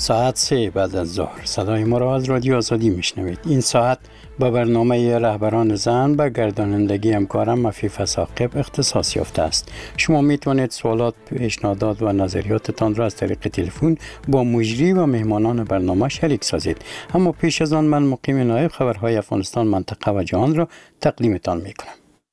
ساعت 3 بعد از ظهر صدای ما را از رادیو آزادی میشنوید. این ساعت با برنامه رهبران زن به گردانندگی همکارم عفیف ثاقب اختصاص یافته است. شما میتونید سوالات، پیشنهادات و نظریاتتان را از طریق تلفن با مجری و مهمانان برنامه شریک سازید. اما پیش از آن من مقیم نایب خبرهای افغانستان، منطقه و جهان را تقدیمتان میکنم.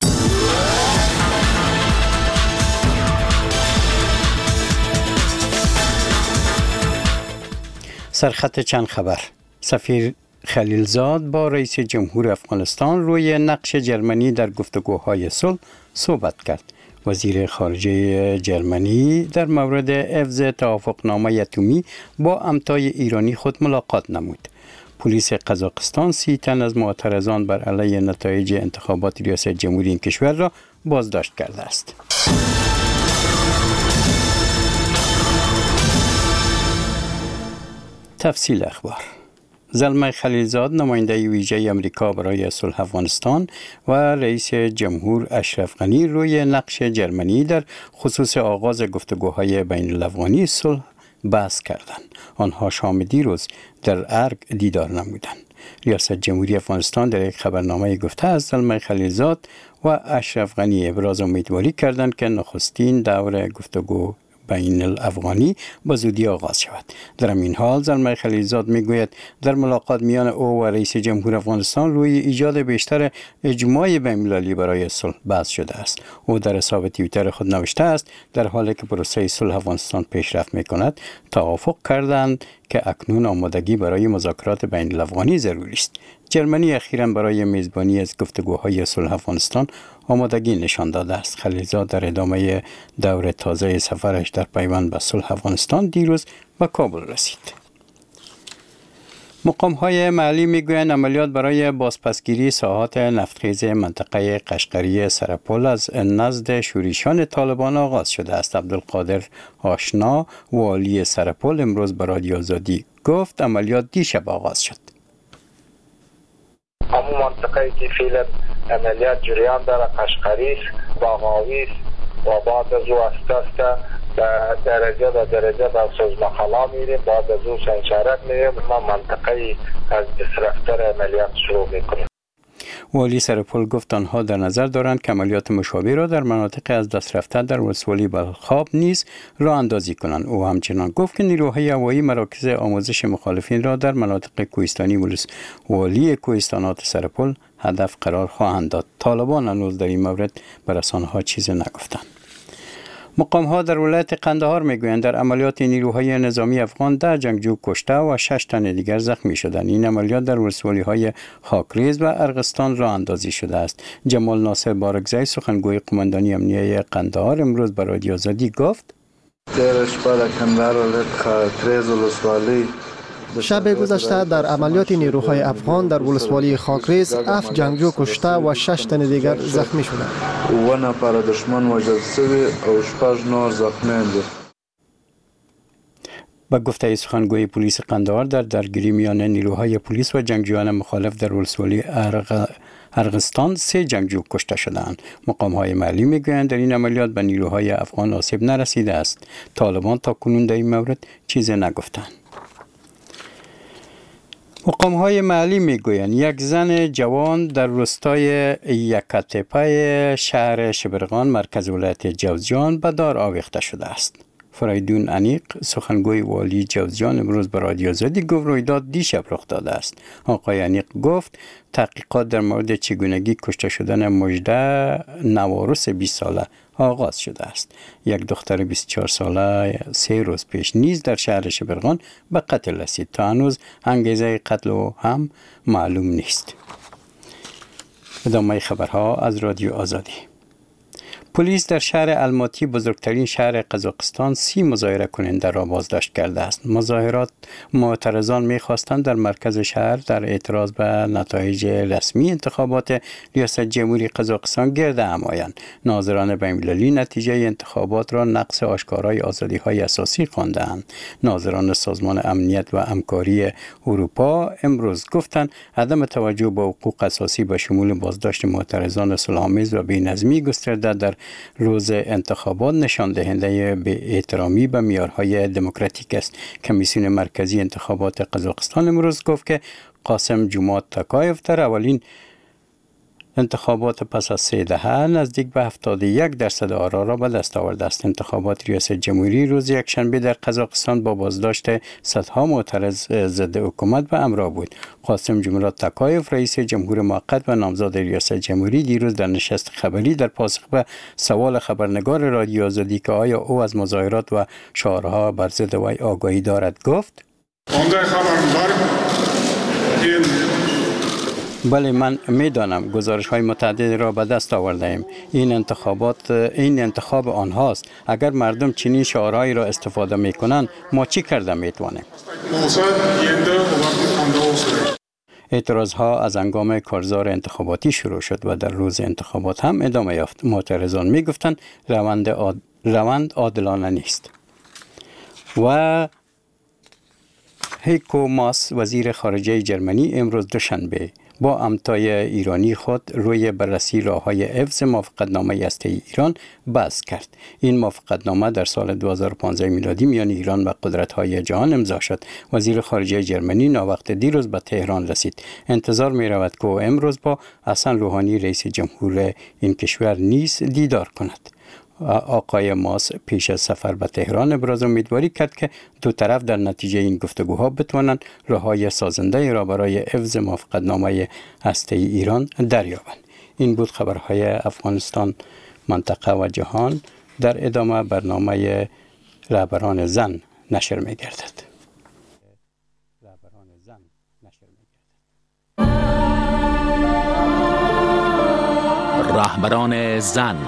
سرخط چند خبر. سفیر خلیلزاد با رئیس جمهور افغانستان روی نقش جرمنی در گفتگوهای صلح صحبت کرد. وزیر خارجه جرمنی در مورد حفظ توافقنامه اتمی با همتای ایرانی خود ملاقات نمود. پلیس قزاقستان 30 تن از معترضان بر علیه نتایج انتخابات ریاست جمهوری این کشور را بازداشت کرده است. تفصیل اخبار. زلمه خلیلزاد نماینده ویژه امریکا برای صلح افغانستان و رئیس جمهور اشرف غنی روی نقش جرمنی در خصوص آغاز گفتگوهای بین الافغانی صلح بحث کردند. آنها شام دیروز در ارگ دیدار نمودند. ریاست جمهوری افغانستان در یک خبرنامه گفته است زلمه خلیلزاد و اشرف غنی ابراز امیدواری کردند که نخستین دور گفتگو بین الافغانی با زودی آغاز شود. در این حال زلمه خلیلزاد میگوید در ملاقات میان او و رئیس جمهور افغانستان روی ایجاد بیشتر اجماع بین‌المللی برای صلح بحث شده است. او در حساب توییتر خود نوشته است در حالی که پروسه صلح افغانستان پیشرفت میکند توافق کردند که اکنون آمادگی برای مذاکرات بین الافغانی ضروری است. جرمنی اخیراً برای میزبانی از گفتگوهای صلح افغانستان آمادگی نشان داده است. خلیلزاد در ادامه دور تازه سفرش در پیوند به صلح افغانستان دیروز به کابل رسید. مقام‌های محلی میگویند عملیات برای بازپسگیری ساحات نفتخیز منطقه قشقری سرپل از نزد شورشیان طالبان آغاز شده است. عبدالقادر آشنا والی سرپل امروز به رادیو آزادی گفت عملیات دیشب آغاز شد. همون منطقه‌ای که فعلا عملیات جریان داره قشقری است، باغاوی است و بعد از او است درجه به درجه به سوزمخلا میریم، بعد از او سنچرک میریم، ما منطقه از اسرفتر عملیات شروع میکنیم. والی سرپل گفت آنها در نظر دارند که عملیات مشابه را در مناطق از دست رفته در ولسوالی بلخاب نیز راه اندازی کنند. او همچنان گفت که نیروهای هوایی مراکز آموزش مخالفین را در مناطق کوهستانی ولسوالی کوهستانات سرپل هدف قرار خواهند داد. طالبان هنوز در این مورد به رسانه‌ها چیزی نگفتند. مقام‌ها در ولایت قندهار میگویند در عملیات نیروهای نظامی افغان 10 جنگجو کشته و 6 تن دیگر زخمی شدند. این عملیات در ولسوالی‌های خاکریز و ارغستان راه اندازی شده است. جمال ناصر بارگزی سخنگوی قماندانی امنیه قندهار امروز به رادیو آزادی گفت شب گذشته در عملیات نیروهای افغان در ولسوالی خاکریز 7 جنگجو کشته و 6 تن دیگر زخمی شدند. 9 نفر دشمن وژل شوی او 6 نور زخمی‌اند. با گفته سخنگوی پلیس قندهار در درگیری میان نیروهای پلیس و جنگجویان مخالف در ولسوالی ارغستان 3 جنگجو کشته شدند. مقام‌های محلی میگویند در این عملیات به نیروهای افغان آسیب نرسیده است. طالبان تا کنون در این مورد چیزی نگفتند. مقام‌های محلی میگویند یک زن جوان در روستای یکاتپه شهر شبرغان مرکز ولایت جوزجان به دار آویخته شده است. فریدون انیق سخنگوی والی جوزجان امروز به رادیو آزادی گفت رویداد دیشب رخ داده است. آقای انیق گفت تحقیقات در مورد چگونگی کشته شدن مژده نوارس 20 ساله آغاز شده است. یک دختر 24 ساله 3 روز پیش نیز در شهر شبرغان به قتل رسید. تا هنوز انگیزه قتل او هم معلوم نیست. ادامه خبرها از رادیو آزادی. پلیس در شهر الماتی بزرگترین شهر قزاقستان 30 مظاهره کننده را بازداشت کرده است. مظاهرات معترضان می‌خواستند در مرکز شهر در اعتراض به نتایج رسمی انتخابات ریاست جمهوری قزاقستان گرد هم آیند. ناظران بین‌المللی نتیجه انتخابات را نقض آشکارای آزادی‌های اساسی خواندند. ناظران سازمان امنیت و همکاری اروپا امروز گفتند عدم توجه به حقوق اساسی به شمول بازداشت معترضان صلح‌آمیز و بی‌نظمی گسترده در روز انتخابات نشان دهنده به احترامی به معیارهای دموکراتیک است. کمیسیون مرکزی انتخابات قزاقستان امروز گفت که قاسم جومات تاکایف در اولین انتخابات پس از 3 دهه نزدیک به 71% آرا را به دست آورده است. انتخابات ریاست جمهوری روز یکشنبه در قزاقستان با بازداشت صدها معترض ضد حکومت به همراه بود. قاسم جومات تاکایف رئیس جمهور موقت و نامزد ریاست جمهوری دیروز در نشست خبری در پاسخ به سوال خبرنگار رادیو آزادی که آیا او از مظاهرات و شعارها بر ضد وی آگاهی دارد گفت: بله، من میدانم گزارش های متعدد را به دست آورده ایم. این انتخاب آنهاست. اگر مردم چنین شعارهایی را استفاده می کنند ما چی کرده می توانیم؟ اعتراض ها از هنگام کارزار انتخاباتی شروع شد و در روز انتخابات هم ادامه یافت. معترضان می گفتند روند عادلانه نیست. و هیکو ماس وزیر خارجه جرمنی امروز دوشنبه با همتای ایرانی خود روی بررسی راه‌های حفظ موافقتنامه هسته‌ای ایران بحث کرد. این موافقتنامه در سال 2015 میلادی میان ایران و قدرت‌های جهان امضا شد. وزیر خارجه جرمنی ناوقت دیروز به تهران رسید. انتظار می‌رود که امروز با حسن روحانی رئیس جمهور این کشور نیز دیدار کند. آقای ماس پیش از سفر به تهران ابراز امیدواری کرد که دو طرف در نتیجه این گفتگوها بتوانند راه‌های سازنده را برای حفظ موافقتنامه هسته‌ای ایران دریابند. این بود خبرهای افغانستان، منطقه و جهان. در ادامه برنامه رهبران زن نشر می‌گردد. رهبران زن.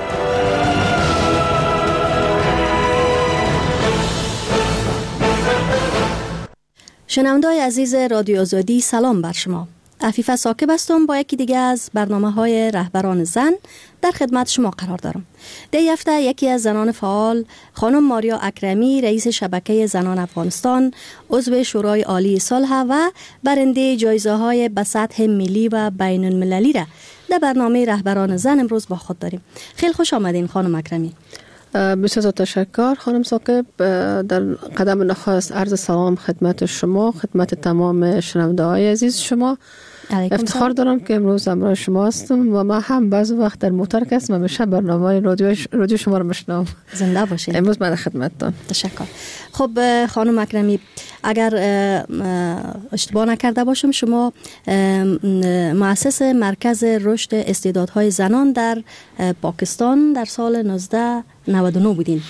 شنونده‌های عزیز رادیو آزادی، سلام بر شما. عفیفه ثاقب هستم. با یکی دیگه از برنامه‌های رهبران زن در خدمت شما قرار دارم. در این هفته یکی از زنان فعال، خانم ماریا اکرمی، رئیس شبکه زنان افغانستان، عضو شورای عالی صلح و برنده جایزه‌های به سطح ملی و بین المللی را در برنامه رهبران زن امروز با خود داریم. خیلی خوش آمدین خانم اکرمی. بسیار تشکر خانم ثاقب. در قدم نخست عرض سلام خدمت شما، خدمت تمام شنونده‌های عزیز شما. افتخار دارم که امروز همراه شما هستم و من هم بعض وقت در موتور هستم و همیشه برنامه رادیو شما رو میشنوم. زنده باشین. امروز من خدمتتون. تشکر. خب خانم اکرمی، اگر اشتباه نکرده باشم شما مؤسس مرکز رشد استعدادهای زنان در پاکستان در سال 1999 بودین.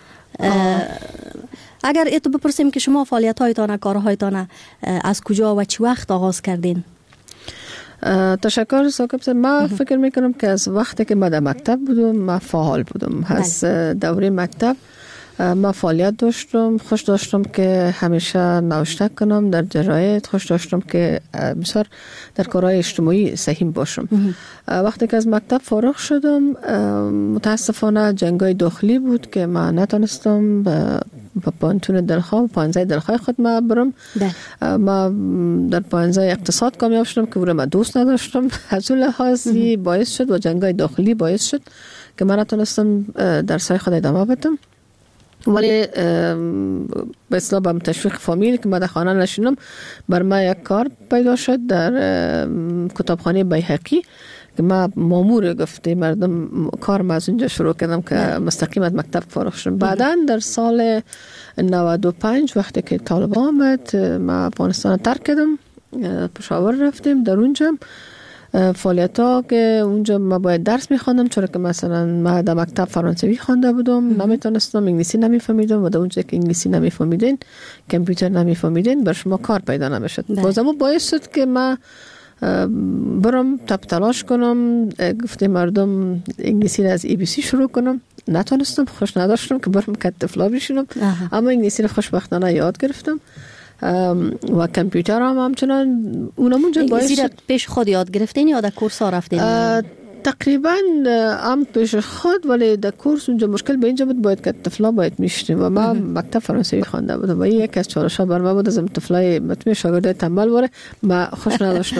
اگر ایتو بپرسیم که شما فعالیت‌هایتان، کارهایتان از کجا و چه وقت آغاز کردین؟ تشکر ثاقب صاحب. من فکر میکنم که از وقتی که من در مکتب بودم من فعال بودم. از دوره مکتب من فعالیت داشتم. خوش داشتم که همیشه نوشته کنم در جراید. خوش داشتم که بسیار در کارهای اجتماعی سهیم باشم. وقتی که از مکتب فارغ شدم متاسفانه جنگای داخلی بود که من نتونستم با پانتون دلخواه پانزه دلخواه خود ما برم. ما در پانزه اقتصاد کامیاب شدم که برم دوست نداشتم. از اون لحاظی باعث شد و جنگای داخلی باعث شد که من نتونستم درسای خود ادامه بدم. ولی به اصطلاح با تشویق فامیل که من در خانه نشینم بر من یک کار پیدا شد در کتابخانه بیهقی که من مامور گفته مردم کار ما از اونجا شروع کردم که مستقیم از مکتب فارغ شدم. بعدا در سال 95 وقتی که طالبان آمد من افغانستان ترک کردم، پشاور رفتیم. در اونجا فعالیت ها که اونجا ما باید درس میخواندم، چون که مثلا ما در مکتب فرانسوی خوانده بودم، نمیتونستم، انگلیسی نمیفهمیدم و در اونجا که انگلیسی نمیفهمیدین، کامپیوتر نمیفهمیدین، بر شما کار پیدا نمیشد. بازم باعث شد که ما برم تلاش کنم، گفته مردم انگلیسی از ABC شروع کنم. نتونستم، خوش نداشتم که برم کتفلا بشینم، اما انگلیسی رو خوشبختانه یاد گرفتم و کامپیوتر هم همچنان اونم اونجا باعث شد. پیش خود یاد گرفتین یا در کورس ها رفتین؟ تقریبا هم پیش خود، ولی در کورس اونجا مشکل به اینجا بود باید که طفلا باید میشتیم و ما مکتب فرانسوی خوانده بودم و یک از چالش‌ها بر ما بود از طفلای مطمئن شاگردای تنبل باره ما خوش نداشتم.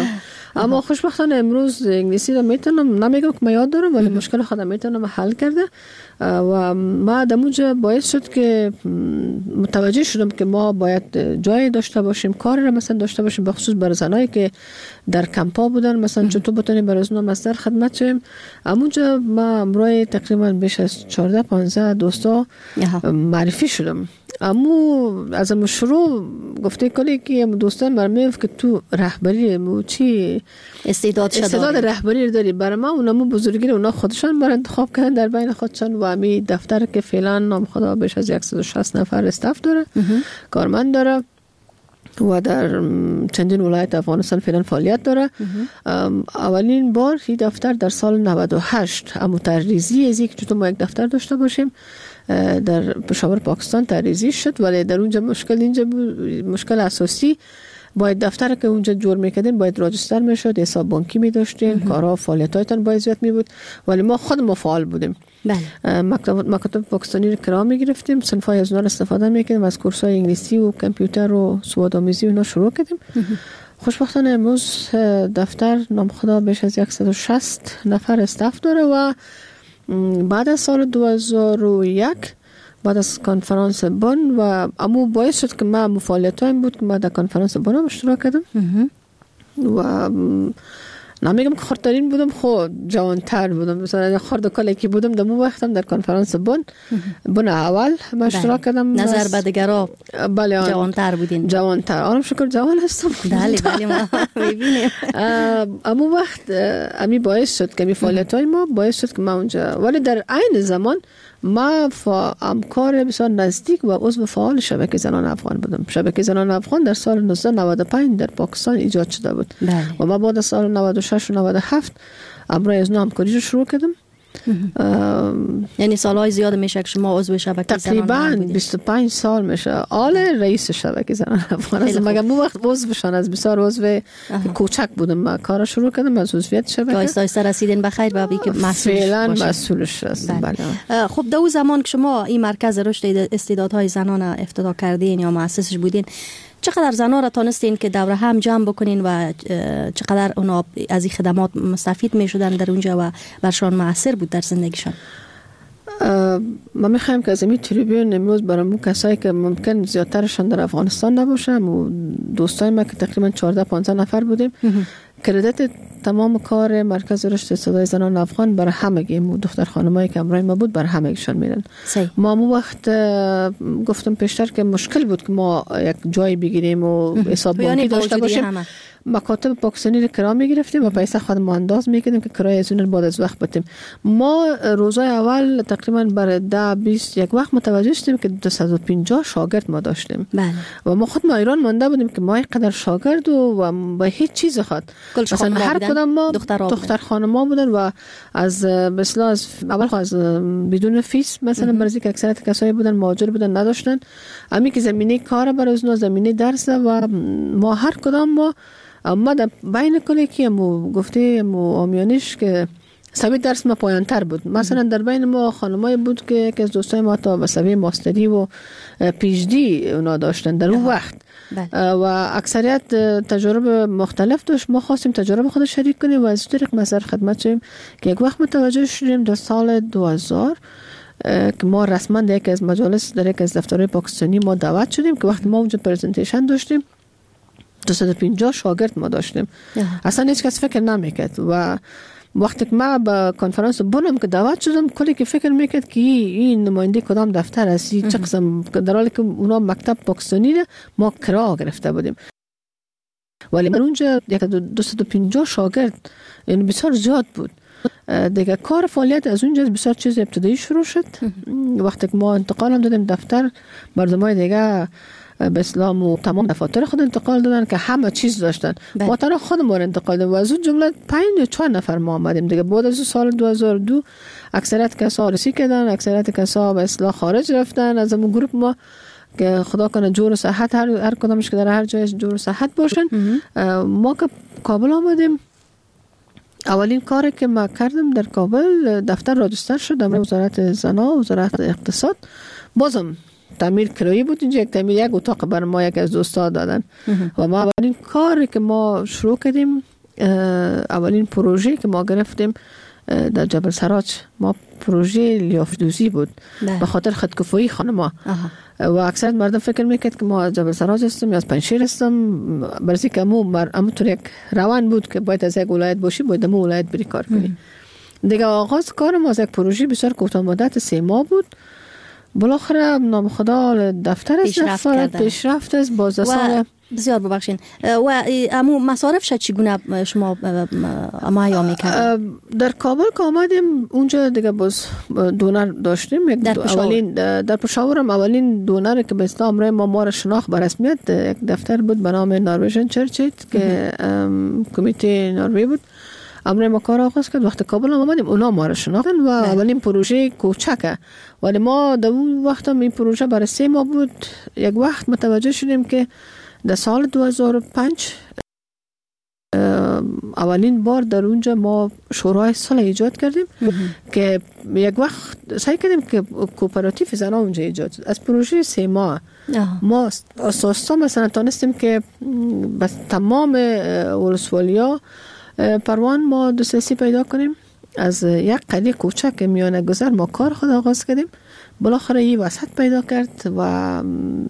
اما خوشبختانه امروز انگلیسی رو میتونم، نمیگم که من یاد دارم ولی مشکل خودم میتونم حل کرده و ما دموجه باعث شد که متوجه شدم که ما باید جای داشته باشیم، کار رو مثلا داشته باشیم، به خصوص برای زنایی که در کمپا بودن، مثلا چطور بتونیم برای اونا مصدر خدمت شیم. همونجا ما امروز تقریبا بیش از 14-15 دوستا معرفی شدم. امو از امو شروع گفته کلی که دوستان برمیف که تو رهبری مو چی استعداد رهبری داری. برای ما اونمو بزرگی رو اونا خودشان بر انتخاب کردن در بین خودشان و امی دفتر که فعلا نام خدا بیش از 160 نفر استاف داره، کارمند داره و در چندین ولایت افغانستان فعلا فعالیت داره. اولین بار این دفتر در سال 98 امو تریزی ازی که چطور ما یک دفتر داشته باشیم در پشاور پاکستان تریزی شد، ولی در اونجا مشکل اساسی باید دفتر که اونجا جور میکردین باید راجستر میشد، حساب بانکی میداشتین، کارها فعالیتایتان باید زیاد می بود، ولی ما خود فعال بودیم. بله. مکاتب پاکستانی رو کرا میگرفتیم، صنفای از اونها استفاده میکردیم، از کورسای انگلیسی و کامپیوتر و سوادآموزی اونا شروع کردیم. خوشبختانه امروز دفتر نام خدا بیش از 160 نفر استاف داره و بعد از سال 2001 بعد از کنفرانس بن و امو باعث شد که ما فعالیتایم بود که ما در کنفرانس بن هم اشتراک کردم و نمیگم که خردترین بودم، خود جوانتر بودم، مثلا خرد کلی که بودم در مو وقتم در کنفرانس بن اول ما اشتراک کردم. نظر به دیگرا بله جوانتر بودین. جوانتر آرام شکر جوان هستم. بله ما میبینیم. امو وقت امی باعث شد که می فعالیتای ما باعث شد که ما اونجا، ولی در عین زمان ما همکار بسیار نزدیک و عضو فعال شبکه زنان افغان بودم. شبکه زنان افغان در سال 1995 در پاکستان ایجاد شده بود. بله. و ما بعد از سال 96 و 97 امروز از نو همکاری رو شروع کردم. یعنی سالهای زیاد میشه که شما عضو شبکه زنان افغان بودید. تقریبا 25 سال میشه. آل رئیس شبکه زنان افغان است. مگه مو وقت عضوشان از بسیار عضو کوچک بودم. ما کار شروع کردم از عضویت شبکه. آیسته رسیدین بخیر به اینکه فعلا مسئولش هستم. بله. خب در اون زمان که شما این مرکز رشد استعدادهای زنان افتتاح کردین یا مؤسسش بودین، چقدر زنها را تانستین که دوره هم جمع بکنین و چقدر اونا از این خدمات مستفید می شدن در اونجا و برشان مؤثر بود در زندگیشان؟ ما میخوایم که از این تریبیون امروز برامون کسایی که ممکن زیادترشان در افغانستان نباشن و دوستای ما که تقریبا 14-15 نفر بودیم، کردیت تمام کار مرکز رشد استعدادهای زنان افغان برای همگی دختر خانمایی که امروز ما بود برای همگیشان میرن. ما مو وقت گفتم پیشتر که مشکل بود که ما یک جای بگیریم و حساب بانکی داشته باشیم. مکاتب پاکستانی رو کرا میگرفتیم و پیسه خودمون انداز میکردیم که کرای از اون بعد از وقت بدیم. ما روزای اول تقریبا برای 10-20 یک وقت متوجه شدیم که 250 شاگرد ما داشتیم. بله. و ما خود ما ایران مانده بودیم که ما اینقدر شاگرد و با هیچ چیز خود مثلا هر کدام ما دختر خانما بودن و از مثلا از اول از بدون فیس مثلا برای که اکثریت کسایی بودن مهاجر بودن نداشتن، همین که زمینه کار برای اونها زمینه درس و ما هر کدام ما در بین کلی که گفته آمیانش که سوی درس ما پایان تر بود. مثلا در بین ما خانمای بود که از دوستای ما تا به سوی ماستری و پیش دی اونا داشتن در اون وقت. و اکثریت تجارب مختلف داشت. ما خواستیم تجارب خود شریک کنیم و از طریق مصدر خدمت شدیم که یک وقت متوجه شدیم در سال 2000 که ما رسما در یکی از مجالس در یک از دفترهای پاکستانی ما دعوت شدیم که وقتی ما اونجا پرزنتیشن داشتیم 250 شاگرد ما داشتیم. اصلا هیچ کس فکر نمیکرد و وقتی که ما با کنفرانس بونم که دعوت شدم کلی که فکر میکرد که این نماینده کدام دفتر است، چه قسم، در حالی که اونا مکتب پاکستانی ما کرا گرفته بودیم. ولی من اونجا 250 شاگرد یعنی بسیار زیاد بود. دیگه کار فعالیت از اونجا بسیار چیز ابتدایی شروع شد. وقتی که ما انتقال هم دادیم دفتر، مردمای دیگه به اسلام و تمام دفاتر خود انتقال دادن که همه چیز داشتن. ما تنها خودمون انتقال دادیم و از اون جمله 5 یا 4 نفر ما آمدیم دیگه. بعد از سال 2002 اکثریت کسا رسی کردن، اکثریت کسا به اصلاح خارج رفتن از اون گروه ما که خدا کنه جور و صحت هر کدامش که در هر جای جور و صحت باشن. ما که کابل آمدیم، اولین کاری که ما کردم در کابل دفتر راجستر شد، وزارت زنا، وزارت اقتصاد. بازم تعمیر کرایی بود اینجا، یک اتاق بر ما یک از دوستا دادن و ما اولین کاری که ما شروع کردیم اولین پروژه که ما گرفتیم در جبل سراج ما پروژه لیافدوزی بود به خاطر خودکفایی خانما و اکثر مردم فکر میکرد که ما از جبل سراج هستم یا از پنشیر هستم، برای که امو یک روان بود که باید از یک ولایت باشی باید امو ولایت بری کار کنی. دیگه آغاز کارم از یک پروژه بسیار کوتاه مدت 3 ماه بود. بالاخره نام خدا دفتر پیشرفت است باز سال بسیار ببخشین. و امو مصارف شد چگونه شما مهیا میکرد؟ در کابل که آمدیم اونجا دیگه باز دونر داشتیم. اولین در پشاورم اولین دونر که به اسلام رای ما را شناخت به رسمیت یک دفتر بود به نام نروژن چرچیت که کمیته نروژ بود. امر ما کار آغاز کرد. وقت کابل آمدیم اونا ما را شناختن و اولین پروژه کوچکه، ولی ما در اون وقت هم این پروژه برای 3 ماه بود. یک وقت متوجه شدیم که در سال 2005 اولین بار در اونجا ما شورای صلح ایجاد کردیم که یک وقت سعی کردیم که کوپراتیو زنان اونجا ایجاد شد. از پروژه 3 ماه ما اساسا مثلا تانستیم که بس تمام ولسوالیا پروان ما دسترسی پیدا کنیم. از یک قریه کوچک میانه گذر ما کار خود آغاز کردیم. بالاخره این وسط پیدا کرد و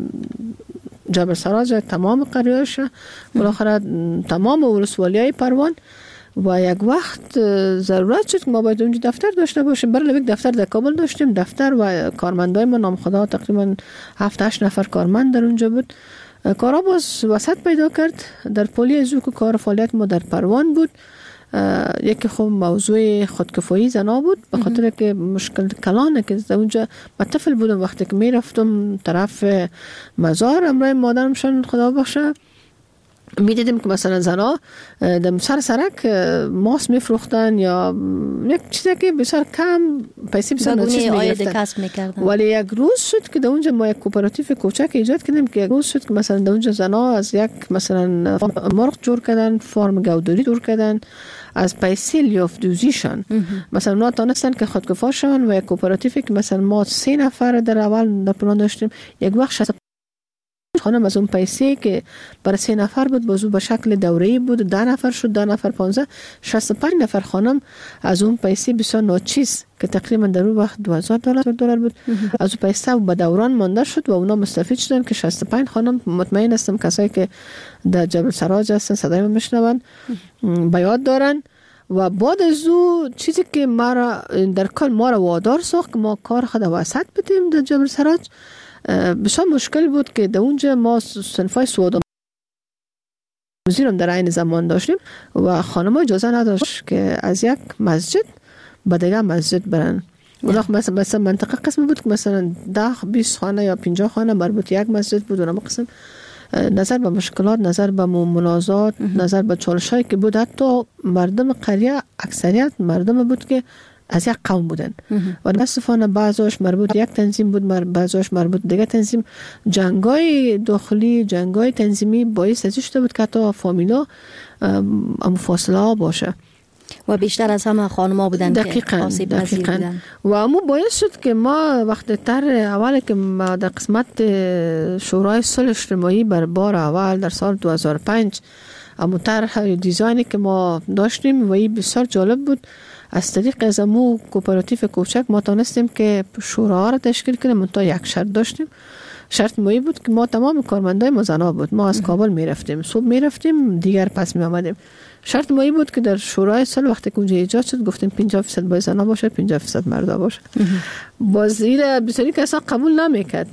جبل سراج تمام قریه‌اش بالاخره تمام ولسوالیای پروان و یک وقت ضرورت شد که ما باید اونجا دفتر داشته باشیم. برای یک دفتر در کابل داشتیم، دفتر و کارمندای ما نام خدا تقریبا 7-8 نفر کارمند در اونجا بود. کارا باز وسط پیدا کرد. در پلی زوک کار فعالیت ما در پروان بود. یکی خب موضوع خودکفایی زنا بود به خاطر که مشکل کلانه که اونجا من طفل بودم وقتی که میرفتم طرف مزار امرای مادرمشان خدا بخشه میدیدیم که مثلا زنا در سرک ماست میفروختن یا یک چیزی که بسیار کم پیسی بسیار ناچیز میگرفتن. ولی یک روز شد که در اونجا ما یک کوپراتیو کوچک ایجاد کردیم که یک روز شد که مثلا در اونجا زنا از یک مثلا مرغ جور کردن، فارم گوداری جور کردن از پیسی لیافدوزیشان. مثلا اونا تانستن که خودکفا شون و یک کوپراتیو که مثلا ما 3 نفر در اول در پلان داشتیم یک وقت 60 خانم از اون پیسه که برای 3 نفر بود بازو به شکل دوره‌ای بود 10 نفر شد 10 نفر 15 65 نفر خانم از اون پیسه بسیار ناچیز که تقریبا در اون وقت $2000 بود از اون پیسه به دوران مانده شد و اونا مستفید شدن که 65 خانم مطمئن هستم کسایی که در جبل سراج هستن صدای من میشنون به یاد دارن. و بعد از اون چیزی که ما را در کل ما را وادار ساخت که ما کار خود وسط بدیم در جبل سراج بسیار مشکل بود که در اونجا ما صنفای سواد مزیرم در این زمان داشتیم و خانم اجازه نداشت که از یک مسجد به دیگه مسجد برن. اونا مثلا منطقه قسم بود که مثلا 10-20 خانه یا 50 خانه مربوط یک مسجد بود. اونا قسم نظر به مشکلات، نظر به منازعات، نظر به چالشایی که بود. حتی مردم قریه اکثریت مردم بود که از یک قوم بودن و متاسفانه بعضیش مربوط یک تنظیم بود، بعضیش مربوط دیگه تنظیم. جنگای داخلی، جنگای تنظیمی باعث ازش شده بود که تا فامیلا مفاصله باشه و بیشتر از همه خانم‌ها بودن دقیقاً. که آسیب پذیر بودن و امو باعث شد که ما وقت تر اول که ما در قسمت شورای صلح اجتماعی بر بار اول در سال 2005 امو طرح دیزاینی که ما داشتیم و این بسیار جالب بود. از طریق از امو کوپراتیو کوچک ما تانستیم که شورا را تشکیل کنیم. منتها یک شرط داشتیم. شرط مایی بود که ما تمام کارمندای ما زنا بود. ما از کابل میرفتیم، صبح میرفتیم دیگر پس می آمدیم. شرط مایی بود که در شورای صلح وقتی که اونجا ایجاد شد گفتیم 50% باید زنا باشه 50% مردا باشه. باز این بسیاری کسا قبول نمیکرد.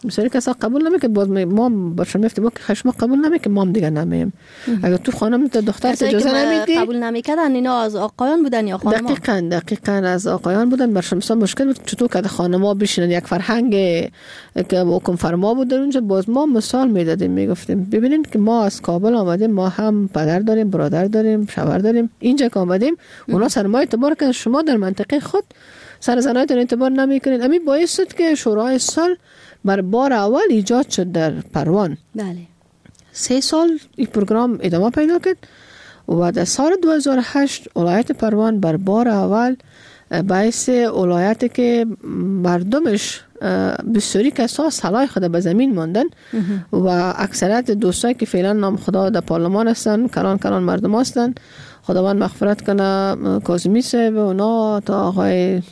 باز ما برشون میفتیم که شما قبول نمیکرد ما هم دیگه نمیم. اگر تو خانم تا دختر اجازه نمیدی قبول نمیکردن اینا از آقایان بودن یا خانم‌ها؟ دقیقاً از آقایان بودن. برشون مثلا مشکل بود چطور که خانم‌ها بشینن. یک فرهنگ که حکم فرما بود در اونجا. باز ما مثال میدادیم میگفتیم ببینید که ما از کابل آمدیم، ما هم پدر داریم، برادر داریم، شوهر داریم. اینجا که آمدیم اونا سر ما اعتبار کردن، شما در منطقه خود سر زنایتون اعتبار نمیکنید. همین باعث شد که شورای صلح بر بار اول ایجاد شد در پروان. بله. 3 سال این پروگرام ادامه پیدا کرد و در سال 2008 ولایت پروان بر بار اول باعث ولایتی که مردمش بسیاری کسا صلاح خود به زمین ماندن و اکثریت دوستایی که فعلا نام خدا در پارلمان هستن کلان مردم هستن. خداوند مغفرت کنه کاظمی صاحب، اونا تا آقای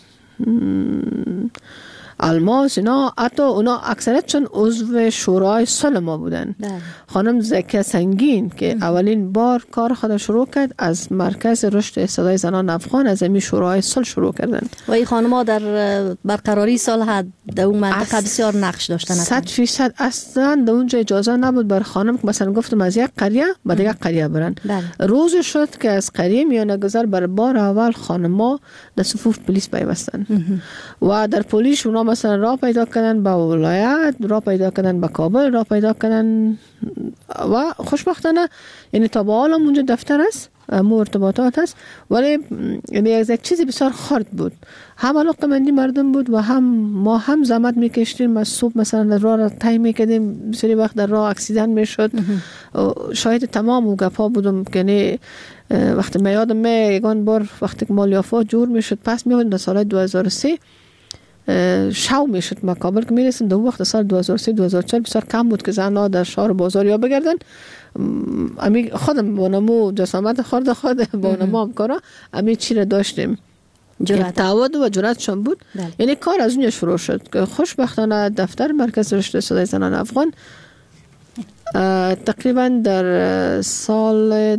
الماس، اینا حتی اونا اکثریتشون عضو شورای صلح ما بودن. خانم زکیه سنگین که اولین بار کار خود شروع کرد از مرکز رشد صدای زنان افغان از این شورای صلح شروع کردن و این خانم ها در برقراری صلح در اون منطقه بسیار نقش داشتن. 100% اصلا در اونجا اجازه نبود بر خانم که مثلا گفتم از یک قریه به دیگه قریه برن. روز شد که از قریه میانه گذر بر بار اول خانم‌ها در صفوف پلیس پیوستن و در پلیس اونا مثلا راه پیدا کردن به ولایت، راه پیدا کردن به کابل، راه پیدا کردن و خوشبختانه یعنی تا به حال اونجا دفتر است، ارتباطات است، ولی یعنی یک چیزی بسیار خرد بود. هم علاقه‌مندی مردم بود و هم ما هم زحمت میکشیدیم. از صبح مثلا راه را طی میکردیم، بسیاری وقت در راه اکسیدنت میشد. شاهد تمام اون گپا بودم که یعنی وقتی میادم یگان بار وقتی که مالیافات جور میشد پس میاد در سال 2003 شو میشد ما کابل که میرسیم در وقت سال 2003 2004 بسیار کم بود که زنها در شهر بازار یا بگردن. امی خودم با نمو جسامت خود با نمو همکارا امی چی را داشتیم تعهد و جرأتشون بود. یعنی کار از اونجا شروع شد که خوشبختانه دفتر مرکز رشد صدای زنان افغان تقریبا در سال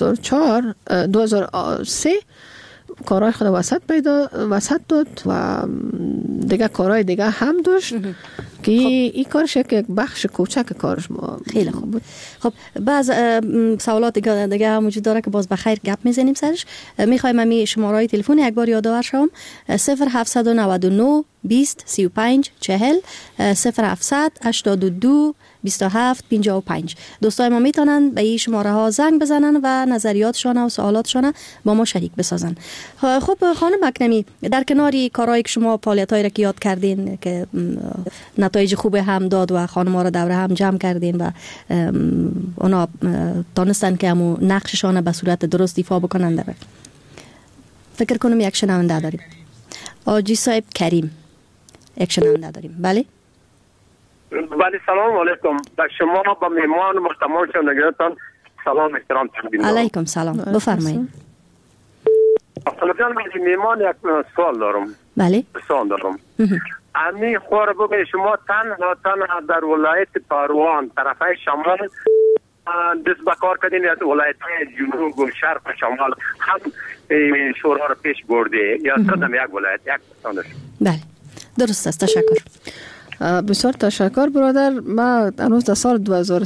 2003 کارهای خود وسط داد و دیگه کارهای دیگه هم داشت که این کارش یک بخش کوچک کارش ما خیلی خوب بود. خب بعض سوالات دیگه هم وجود داره که باز بخیر گپ میزنیم سرش. میخوایم امی شماره تلفن یک بار یادآور شوم 0799 20 35 40 0700 82 27 55. دوستای ما میتونن به این شماره ها زنگ بزنن و نظریاتشان و سوالاتشان با ما شریک بسازن. خب خانم مکنمی، در کناری کارهایی که شما فعالیتایی را که یاد کردین که نتایج خوب هم داد و خانم‌ها را دور هم جمع کردین و اونا تانستن که همون نقششان به صورت درست ایفا بکنن در فکر کنم یک شنونده داریم. آجی صاحب کریم یک شنونده داریم. بله بله سلام علیکم. به شما با مهمان محترم شنوندگان سلام احترام تقدیم می‌کنم. علیکم سلام، بفرمایید. اصلا جان من مهمان یک سوال دارم. بله سوال دارم. امی خور بگه شما تنها در ولایت پروان طرفه شمال دست بکار کردین یا ولایت جنوب و شرق و شمال هم شورا را پیش برده یا صدم یک ولایت یک پسندش؟ بله درست است. تشکر. بسیار تشکر برادر. ما هنوز در سال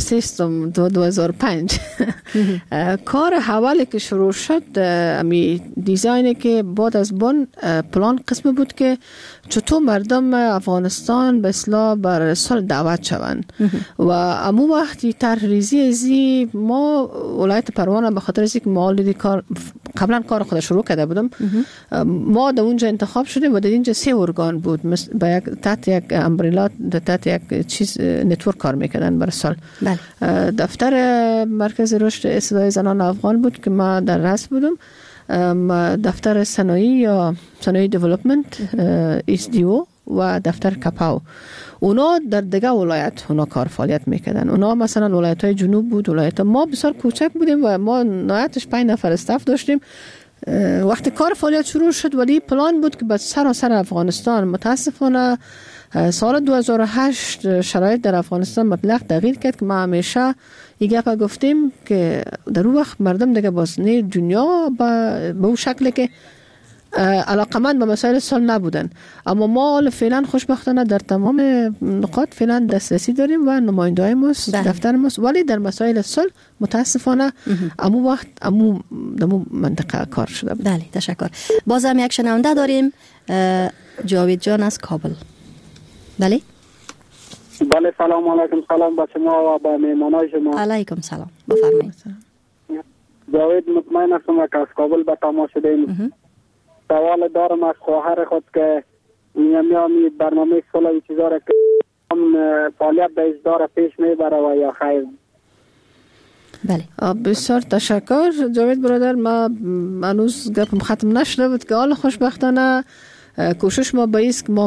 2005 کار حوالی که شروع شد امی دیزاینی که بعد از بن پلان قسم بود که چطور مردم افغانستان به اصلاح بر صلح دعوت شوند و امو وقتی طرح‌ریزی ازی ما ولایت پروان به خاطر اینکه ما کار قبلا کار خود شروع کرده بودم ما در اونجا انتخاب شدیم و در اینجا 3 ارگان بود با یک تحت یک امبریلا تحت یک چیز نتورک کار میکردن برای سال. دفتر مرکز رشد صدای زنان افغان بود که ما در رأس بودم. دفتر صنایع یا صنایع دیولپمنت SDO و دفتر کپاو اونا در دیگه ولایت اونا کار فعالیت میکردن. اونا مثلا ولایت های جنوب بود، ولایت ما بسیار کوچک بودیم و ما نهایتش 5 نفر استاف داشتیم. وقتی کار فعالیت شروع شد ولی پلان بود که به سراسر افغانستان متاسفانه سال 2008 شرایط در افغانستان مطلق تغییر کرد که ما همیشه این گپ گفتیم که در اون وقت مردم دیگه باز نه دنیا به اون شکلی که علاقمند به مسائل صلح نبودن. اما ما فعلا خوشبختانه در تمام نقاط فعلا دسترسی داریم و نماینده‌های ماست دفتر ماست، ولی در مسائل صلح متاسفانه امو وقت امو منطقه کار شده بود. بله تشکر. بازم یک شنونده داریم جاوید جان از کابل. بله بله سلام علیکم. سلام با شما و با مهمانای شما. علیکم سلام، بفرمایید. جاوید مطمئن هستم که از کابل به تماس شدیم. سوال دارم از خواهر خود که میامی برنامه صلح چیزا را که فعالیت به اجرا پیش میبره و یا خیر؟ بله. بسیار تشکر جاوید برادر. ما هنوز گپم ختم نشده بود که حالا خوشبختانه کوشش ما باید که ما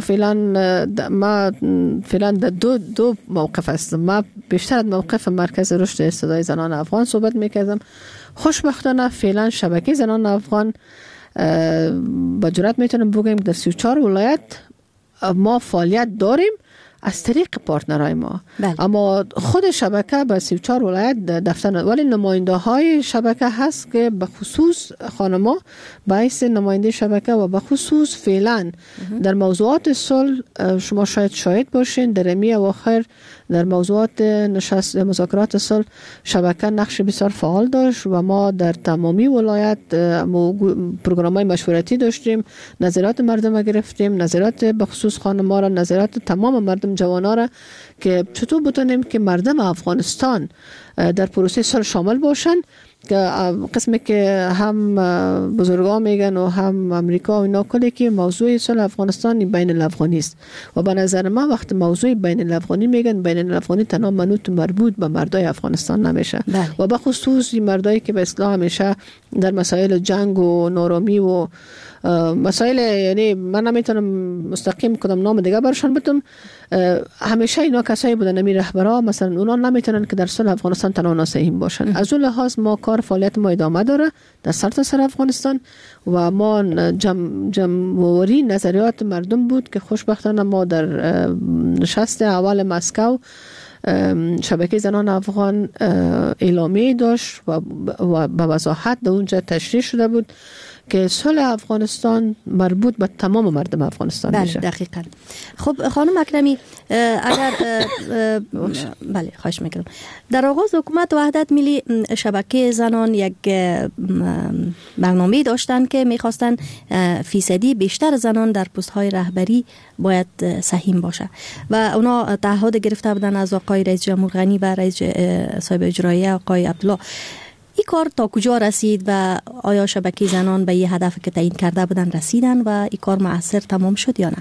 فعلا در دو موقف هستم. ما بیشتر از موقف مرکز رشد صدای زنان افغان صحبت میکردم. خوشبختانه فعلا شبکه زنان افغان با جرات میتونم بگم در 34 ولایت ما فعالیت داریم از طریق پارتنرهای ما. اما خود شبکه به 34 ولایت دفتر، ولی نماینده های شبکه هست که به خصوص خانما باعث نماینده شبکه و به خصوص فعلا در موضوعات صلح شما شاید باشین در امی اواخر در موضوعات نشست مذاکرات صلح شبکه نقش بسیار فعال داشت و ما در تمامی ولایت پروگرام‌های مشورتی داشتیم، نظرات مردم گرفتیم، نظرات بخصوص خانم‌ها را، نظرات تمام مردم جوانا را که چطور بتونیم که مردم افغانستان در پروسه صلح شامل باشن. که قسمی که هم بزرگان میگن و هم امریکا و اینا کلی که موضوع صلح افغانستان بین الافغانی است و به نظر من وقت موضوع بین الافغانی میگن بین الافغانی تنها منوط مربوط به مردای افغانستان نمیشه و به خصوص مردایی که به اصطلاح همیشه در مسائل جنگ و نارامی و مسائل، یعنی من نمیتونم مستقیم کدام نام دیگه برشان بتم، همیشه اینا کسایی بودن نمی رهبرا مثلا اونا نمیتونن که در صلح افغانستان تنها ناسهم باشن. از اون لحاظ ما کار فعالیت ما ادامه داره در سرتاسر افغانستان و ما جمعوری نظریات مردم بود که خوشبختانه ما در نشست اول مسکو شبکه زنان افغان اعلامیه داشت و به وضاحت در اونجا تشریح شده بود که صلح افغانستان مربوط به تمام مردم افغانستان میشه. بله دقیقاً. خب خانم اکرمی، اگر بله خواهش میکنم، در آغاز حکومت وحدت ملی شبکه زنان یک برنامه داشتن که میخواستن فیصدی بیشتر زنان در پست های رهبری باید سهیم باشه و اونا تعهد گرفته بودن از آقای رئیس جمهور غنی و رئیس صاحب اجراییه آقای عبدالله. این کار تا کجا رسید و آیا شبکه زنان به یه هدف که تعیین کرده بودن رسیدن و این کار مؤثر تمام شد یا نه؟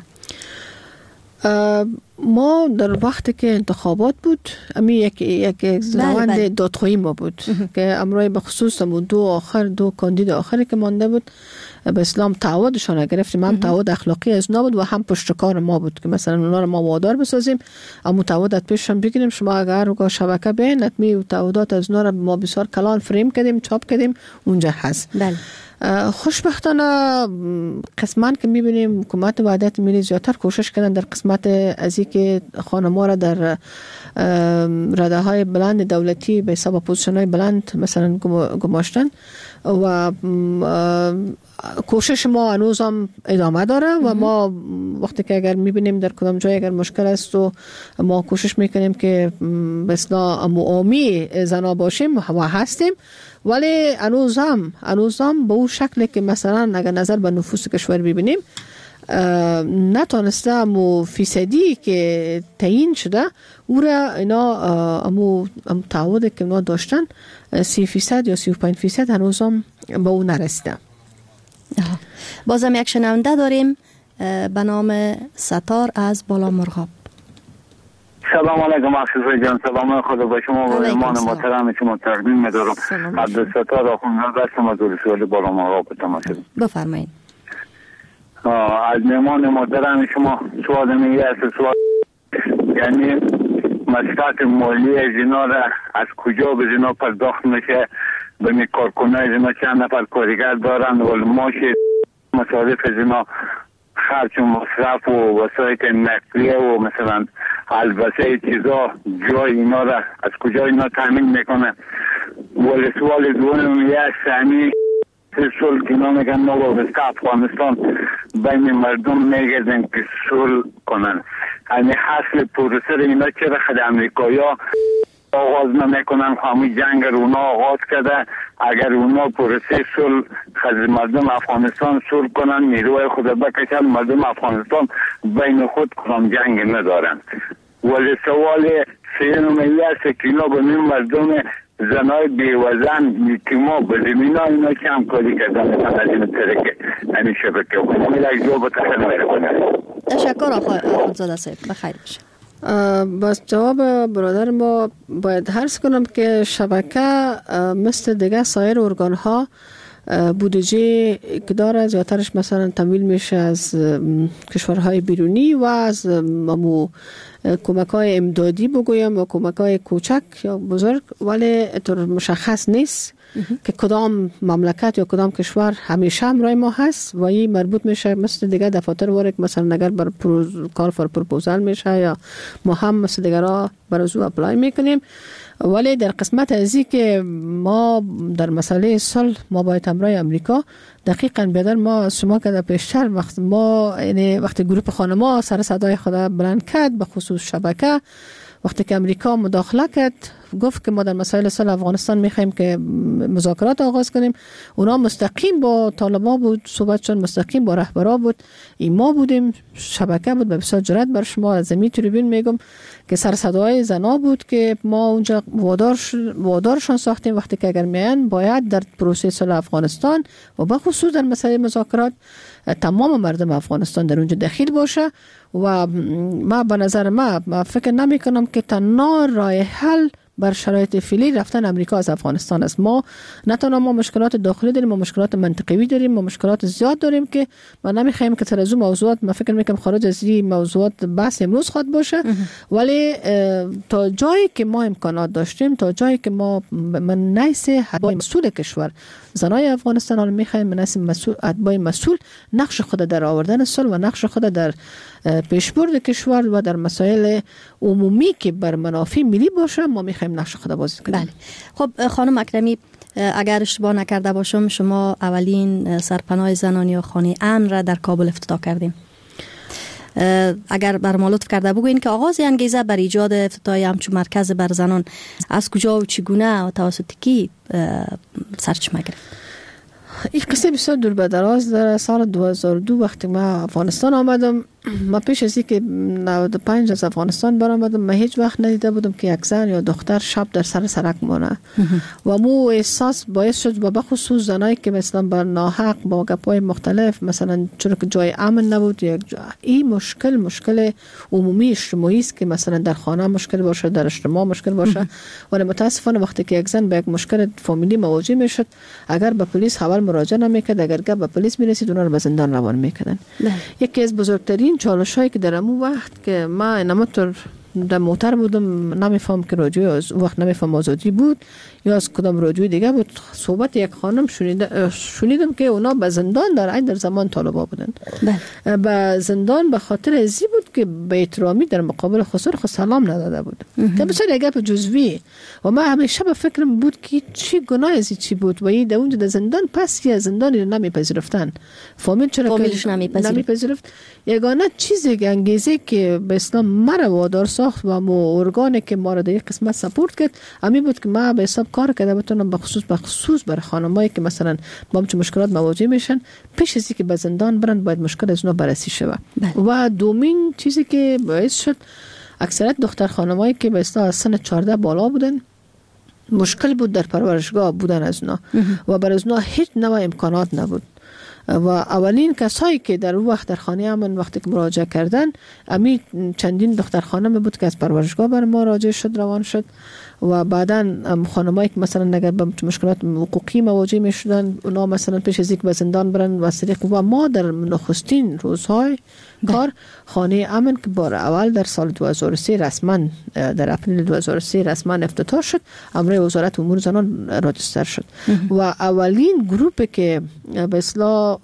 ما در وقتی که انتخابات بود امی یک روند دادخواهی ما بود که امروز به خصوص دو کاندید آخری که مانده بود به اسلام تعهدشان گرفتیم. هم تعهد اخلاقی از اونا بود و هم پشتکار ما بود که مثلا اونا رو ما وادار بسازیم، اما تعهدات پیششون بگیریم شما اگر شبکه بین حتمی تعهدات از اونا رو ما بسیار کلان فریم کردیم، چاپ کردیم، اونجا هست. بله. خوشبختانه قسمان که میبینیم حکومت وحدت ملی زیادتر کوشش کردن در قسمت از اینکه خانم‌ها را در رده های بلند دولتی به حساب پوزیشن های بلند مثلا گماشتن و کوشش ما هنوز هم ادامه داره و ما وقتی که اگر میبینیم در کدام جای اگر مشکل است و ما کوشش میکنیم که به اصطلاح معامی زنا باشیم و هستیم، ولی هنوز هم به اون شکلی که مثلا اگر نظر به نفوس کشور ببینیم نتونسته امو فیصدی که تعیین شده او را اینا امو تعهدی که اونا داشتن 30% یا 35% هنوز هم به اون نرسیده. بازم یک شنونده داریم به نام ستار از بالا مرغاب. سلام علیکم افسوس جان، سلام خدا با شما و ایمان محترم شما تقدیم می‌دارم. عبدالستار آخوند هستم از ولسوالی بالا مرغاب تماشا. بفرمایید. از میمان محترم شما سوال میگه سوال یعنی مسئلات مالی از اینا را از کجا به اینا پرداخت میشه، به می کارکنه از اینا چند نفر کارگر دارن و ماش مصارف از اینا خرچ و مصرف و وسایت نقلیه و مثلا البسه چیزا جای اینا را از کجا اینا تامین میکنه. ولی سوال دوم میگه سمی صلح که اینا میگن ما وابسته افغانستان بین مردم میگردن که صلح کنن، یعنی حاصل پروسه اینا چرا خود امریکایا آغاز نمیکنن، همین جنگ رو اونا آغاز کرده. اگر اونا پروسه صلح خود مردم افغانستان صلح کنن، نیروی خود بکشن، مردم افغانستان بین خود کنم جنگ ندارن. ولی سوال سیانو میلیست که اینا به مردم زنای بیوزن یکیما به زمین ها اینا که همکاری کردن مثلا از این طریقه همین شبکه و کنم یک جو به تخیل میره کنه. تشکر آخوندزاده صاحب، بخیر باشه. بس جواب برادر ما باید عرض کنم که شبکه مثل دیگه سایر ارگان ها بودجه که داره زیادترش مثلا تمویل میشه از کشورهای بیرونی و از کمک های امدادی بگویم و کمک های کوچک یا بزرگ، ولی طور مشخص نیست که کدام مملکت یا کدام کشور همیشه همراه ما هست و این مربوط میشه مثل دیگه دفاتر وارک مثلا اگر بر کار فر پروپوزال میشه یا ما هم مثل دیگه را برازو اپلای میکنیم. ولی در قسمت ازی که ما در مسئله صلح ما باید همراه امریکا دقیقاً بیادر ما شما که در پیشتر وقت ما یعنی وقتی گروه خانما سر صدای خود بلند کرد به خصوص شبکه، وقتی که امریکا مداخله کرد گفت که ما در مسائل صلح افغانستان میخوایم که مذاکرات آغاز کنیم، اونا مستقیم با طالبان بود صحبتشون، مستقیم با رهبرا بود، این ما بودیم، شبکه بود. به بسیار جرأت بر شما از زمین تریبون میگم که سر صدای زنا بود که ما اونجا وادارشان ساختیم وقتی که اگر میان باید در پروسه صلح افغانستان و به خصوص در مسائل مذاکرات تمام مردم افغانستان در اونجا دخیل باشه. و ما به نظر ما فکر نمی کنم که تنها راه حل بر شرایط فعلی رفتن امریکا از افغانستان است. ما نه تنها ما مشکلات داخلی داریم، ما مشکلات منطقوی داریم، ما مشکلات زیاد داریم که ما نمیخوایم که از اون موضوعات ما فکر میکنم خارج از این موضوعات بحث امروز خود باشه. ولی تا جایی که ما امکانات داشتیم، تا جایی که ما من نیست اتباع مسئول کشور زنای افغانستان حالا میخوایم مناسب مسئول اتباع مسئول نقش خود در آوردن صلح و نقش خود در پیشبرد کشور و در مسائل عمومی که بر منافع ملی باشه ما میخوایم نقش خود بازی کنیم. بله. خب خانم اکرمی، اگر اشتباه نکرده باشم شما اولین سرپناه زنان یا خانه امن را در کابل افتتاح کردیم. اگر بر ما لطف کرده بگوین که آغاز انگیزه بر ایجاد افتتاح همچون مرکز بر زنان از کجا و چگونه و توسط کی سرچشمه گرفت؟ این قصه بسیار دور به دراز در سال 2002 وقتی ما افغانستان آمدم، ما پیش از اینکه 95 از افغانستان برآمدم ما هیچ وقت ندیده بودم که یک زن یا دختر شب در سر سرک مونه و مو احساس باعث شد و به خصوص زنایی که مثلا بر ناحق با گپای مختلف مثلا چون که جای امن نبود، این مشکل عمومی اجتماعی است که مثلا در خانه مشکل باشه، در اجتماع مشکل باشه. ولی متاسفانه وقتی که یک زن به یک مشکل فامیلی مواجه میشد اگر به پلیس خبر مراجعه نمیکرد، اگر به پلیس میرسید اونا رو به زندان روان میکردن. یکی از بزرگترین چالشایی که در اون وقت که ما انماتور در موتر بودم نمیفهم که رادیو از وقت نمیفهم آزادی بود یا از کدام رادیو دیگه بود، صحبت یک خانم شنیدم که اونا به زندان در زمان طالبا بودن. به زندان به خاطر ازی بود که به احترامی در مقابل خسرو خود سلام نداده بود که بسیار یک گپ جزوی و ما همیشه به فکرم بود که چی گناه ازی چی بود و این در اونجا در زندان پس یا زندانی رو نمیپذیرفتن، فامیل چرا که نمیپذیرفت. یگانه چیزی که انگیزه که به اسلام مرا وادار ساخت و مو ارگانی که ما را در یک قسمت سپورت کرد امی بود که ما به حساب کار کرده بتونم به خصوص برای خانمایی که مثلا با همچون مشکلات مواجه میشن پیش از اینکه به زندان برن باید مشکل از اونا بررسی شود. و دومین چیزی که باعث شد اکثریت دختر خانمایی که به اصطلاح از سن 14 بالا بودن مشکل بود در پرورشگاه بودن از اونا و برای اونا هیچ نوع امکانات نبود. و اولین کسایی که در اون وقت در خانه امن وقتی که مراجعه کردن امی چندین دختر خانم بود که از پرورشگاه بر ما راجع شد روان شد و بعداً خانمایی که مثلا اگر به مشکلات حقوقی مواجه می شدن اونا مثلا پیش از اینکه به زندان برن و طریق و ما در نخستین روزهای کار خانه امن که بار اول در سال 2003 رسما در اپریل 2003 رسما افتتاح شد، امر وزارت امور زنان راجستر شد و اولین گروپی که به اصطلاح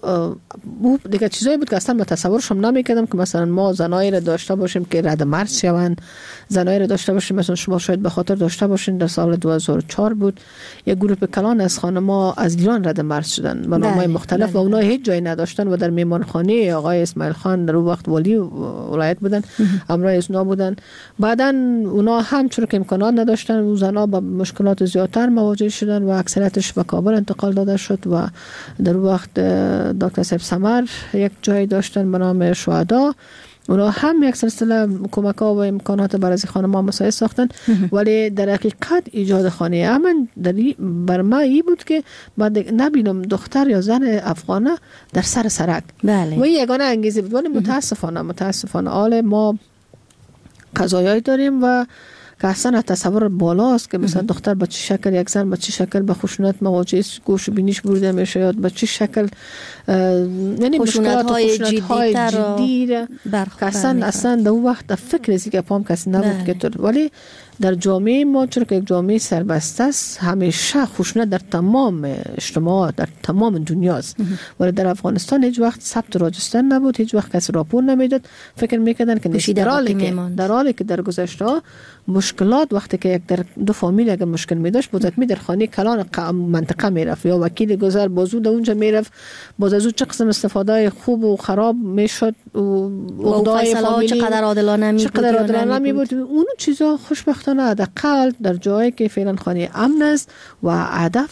دیگه چیزایی بود که اصلا من تصورشم نمی‌کردم که مثلا ما زنایی را داشته باشیم که رد مرز شوند، زنایی را داشته باشیم مثلا شما شاید به خاطر داشته باشین در سال 2004 بود یک گروپ کلان از خانم‌ها از ایران رد مرز شدن به نام‌های مختلف و اونها هیچ جایی نداشتن و در میمانخانه آقای اسماعیل خان در وقت والی ولایت بودن امرای اسنا بودن. بعدن اونا هم چون که امکانات نداشتن و زنا با مشکلات زیادتر مواجه شدن و اکثریتش به کابل انتقال داده شد و در وقت دکتر صاحب سمر یک جای داشتن به نام شهدا، اونا هم یک سلسله کمک‌ها و امکانات برای خانم‌ها مساعد ساختن. ولی در حقیقت ایجاد خانه امن بر ما ای بود که بعد نبینم دختر یا زن افغانه در سر سرک و یگانه انگیزه بود. ولی متاسفانه آل ما قضایایی داریم و که اصلا تصور بالاست که مثلا دختر به چه شکل، یک زن به چه شکل به خشونت مواجه است، گوش و بینیش بریده میشه یا به چه شکل، یعنی خشونت های جدی که اصلا در اون وقت فکر از که پام کسی نبود که تو. ولی در جامعه ما چون که یک جامعه سربسته است همیشه خشونت در تمام اجتماعات در تمام دنیاست، ولی در افغانستان هیچ وقت ثبت راجستر نبود، هیچ وقت کسی راپور نمیداد، فکر میکردن که نیست. در حالی که در گذشته مشکلات وقتی که یک در دو فامیل اگر مشکل می داشت بودت می در خانه کلان منطقه میرفت یا وکیل گذر بازو در اونجا میرفت، باز از اون چه قسم استفاده خوب و خراب میشد و عقدای فامیلی چقدر عادلانه می بود. اون چیزا خوشبختانه حداقل در جایی که فعلا خانه امن است و هدف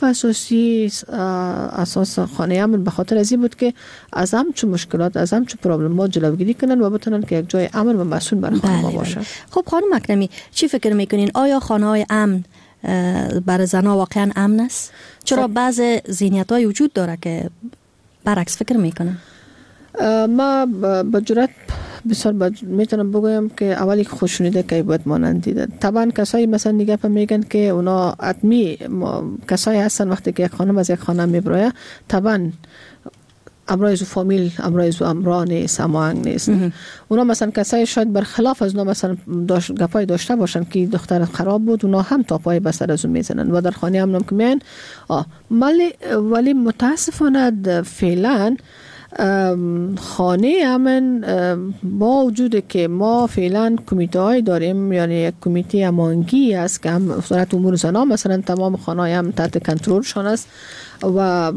اساس خانه امن به خاطر ازی بود که از همچون مشکلات از همچون پرابلمات جلوگیری کنن و بتونن که یک جای امن و مسئول برای خانه باشه. خب خانم اکرمی چی فکر میکنین؟ آیا خانه‌های امن برای زنها واقعا امن است؟ چرا بعض ذهنیت‌های وجود داره که برعکس فکر میکنن؟ ما با جرات بسیار میتونم بگویم که اولی خشونت که باید مانندیده. طبعا کسایی مثلا نگه میگن که اونا حتمی کسایی هستن وقتی که یک خانم از یک خانه میبره طبعا امرای فامیل امرا نیست، هماهنگ نیست. اونا مثلا کسایی شاید برخلاف از اونا مثلا گپای داشته باشن که دختر خراب بود، اونا هم تاپای بسر از اون میزنن و در خانه هم که میان ولی متاسفانه فعلا خانه امن با وجود که ما فعلا کمیته های داریم، یعنی یک کمیته امانگی است که هم وزارت امور زنان مثلا تمام خانه های هم تحت کنترلشان است و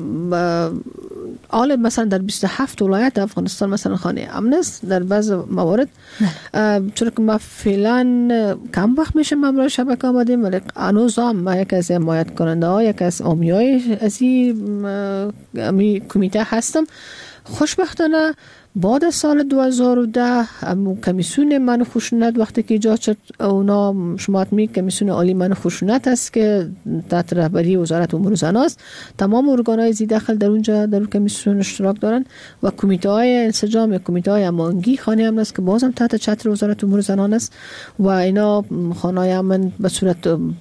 حال مثلا در 27 ولایت افغانستان مثلا خانه امن است در بعض موارد. چون که ما فعلا کم وقت میشه مبرای شبکه آمدیم ولی هنوز هم ما یک از حمایت کننده ها یک از آمیای از این کمیته هستم. خوشبختانه بعد از سال 2010 کمیسیون من خشونت وقتی که ایجاد شد، اونا شما کمیسیون عالی من خشونت است که تحت رهبری وزارت امور زنان است، تمام ارگان‌های زی داخل در اونجا در کمیسیون اشتراک دارن و کمیته‌های انسجام یا کمیته‌های امانگی خانه امن است که بازم تحت چتر وزارت امور زنان است و اینا خانه امن به صورت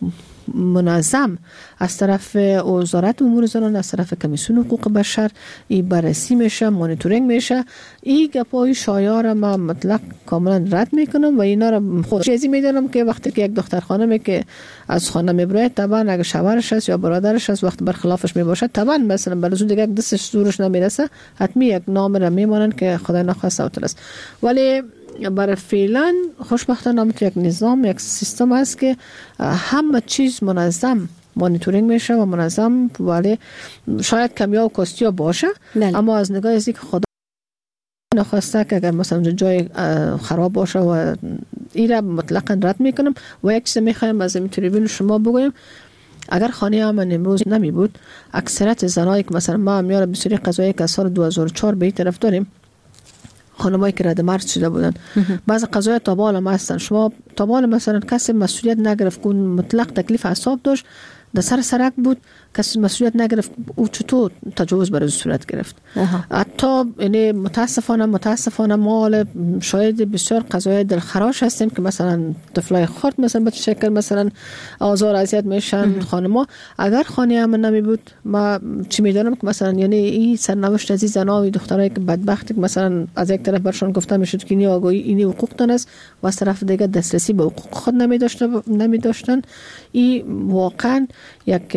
منظم از طرف وزارت امور زنان از طرف کمیسیون حقوق بشر بررسی میشه، مانیتورینگ میشه. این گپای شایعه ما مطلق کاملا رد میکنم و اینا را خود چیزی میدونم که وقتی که یک دختر خانمی که از خانه میبره طبعا اگه شوهرش است یا برادرش است وقت برخلافش میباشه طبعا مثلا برای دیگه دستش زورش نمیرسه حتمی یک نام را میمانن که خدای نخواسته اوتل است. ولی برای فعلا خوشبختانه یک نظام یک سیستم است که همه چیز منظم مانیتورینگ میشه و منظم، ولی شاید کمیا و کاستیا باشه اما از نگاه از اینکه خدا نخواسته که اگر مثلا جای خراب باشه و این را مطلقا رد میکنم. و یک چیز میخوایم از این تریبون شما بگویم، اگر خانه امن امروز نمی بود اکثریت زنایی که مثلا ما میاره بسیاری قضایی که از سال 2004 به این طرف داریم خانمایی که رد مرد شده بودن بعض قضایا تابال هم هستن. شما تابال مثلا کسی مسئولیت نگرفت کن مطلق تکلیف اعصاب داشت در سر سرک بود کسی مسئولیت نگرفت او چطور تجاوز بر صورت گرفت. حتی یعنی متاسفانه ما شاید بسیار قضایا دلخراش هستیم که مثلا طفلای خرد مثلا به شکل مثلا آزار اذیت میشن خانم‌ها. اگر خانه امن نمی بود ما چی میدونم که مثلا یعنی این سرنوشت از زنا و دخترایی که بدبختی که مثلا از یک طرف برشون گفته میشد که این آگاهی این حقوق دارن است و از طرف دیگه دسترسی به حقوق خود نمی داشتن. این واقعا یک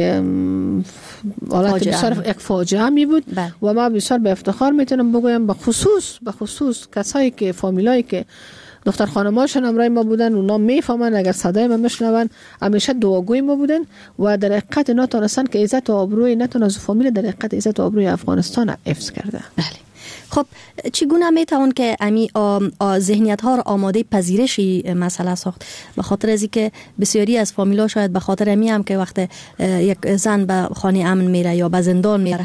حالت بسیار یک فاجعه می بود و ما بسیار به افتخار میتونم بگویم به خصوص کسایی که فامیلایی که دختر خانماشون همراه ما بودن اونا میفهمن اگر صدای ما میشنون همیشه دعاگوی ما بودن و در حقیقت اینا تونستن که عزت و آبروی نتون از فامیل در حقیقت عزت و آبروی افغانستان حفظ کرده. بله. خب چگونه میتوان که امی ذهنیت ها را آماده پذیرشی مسئله ساخت؟ به خاطر از اینکه بسیاری از فامیلا شاید به خاطر امی هم که وقت یک زن به خانه امن میره یا به زندان میره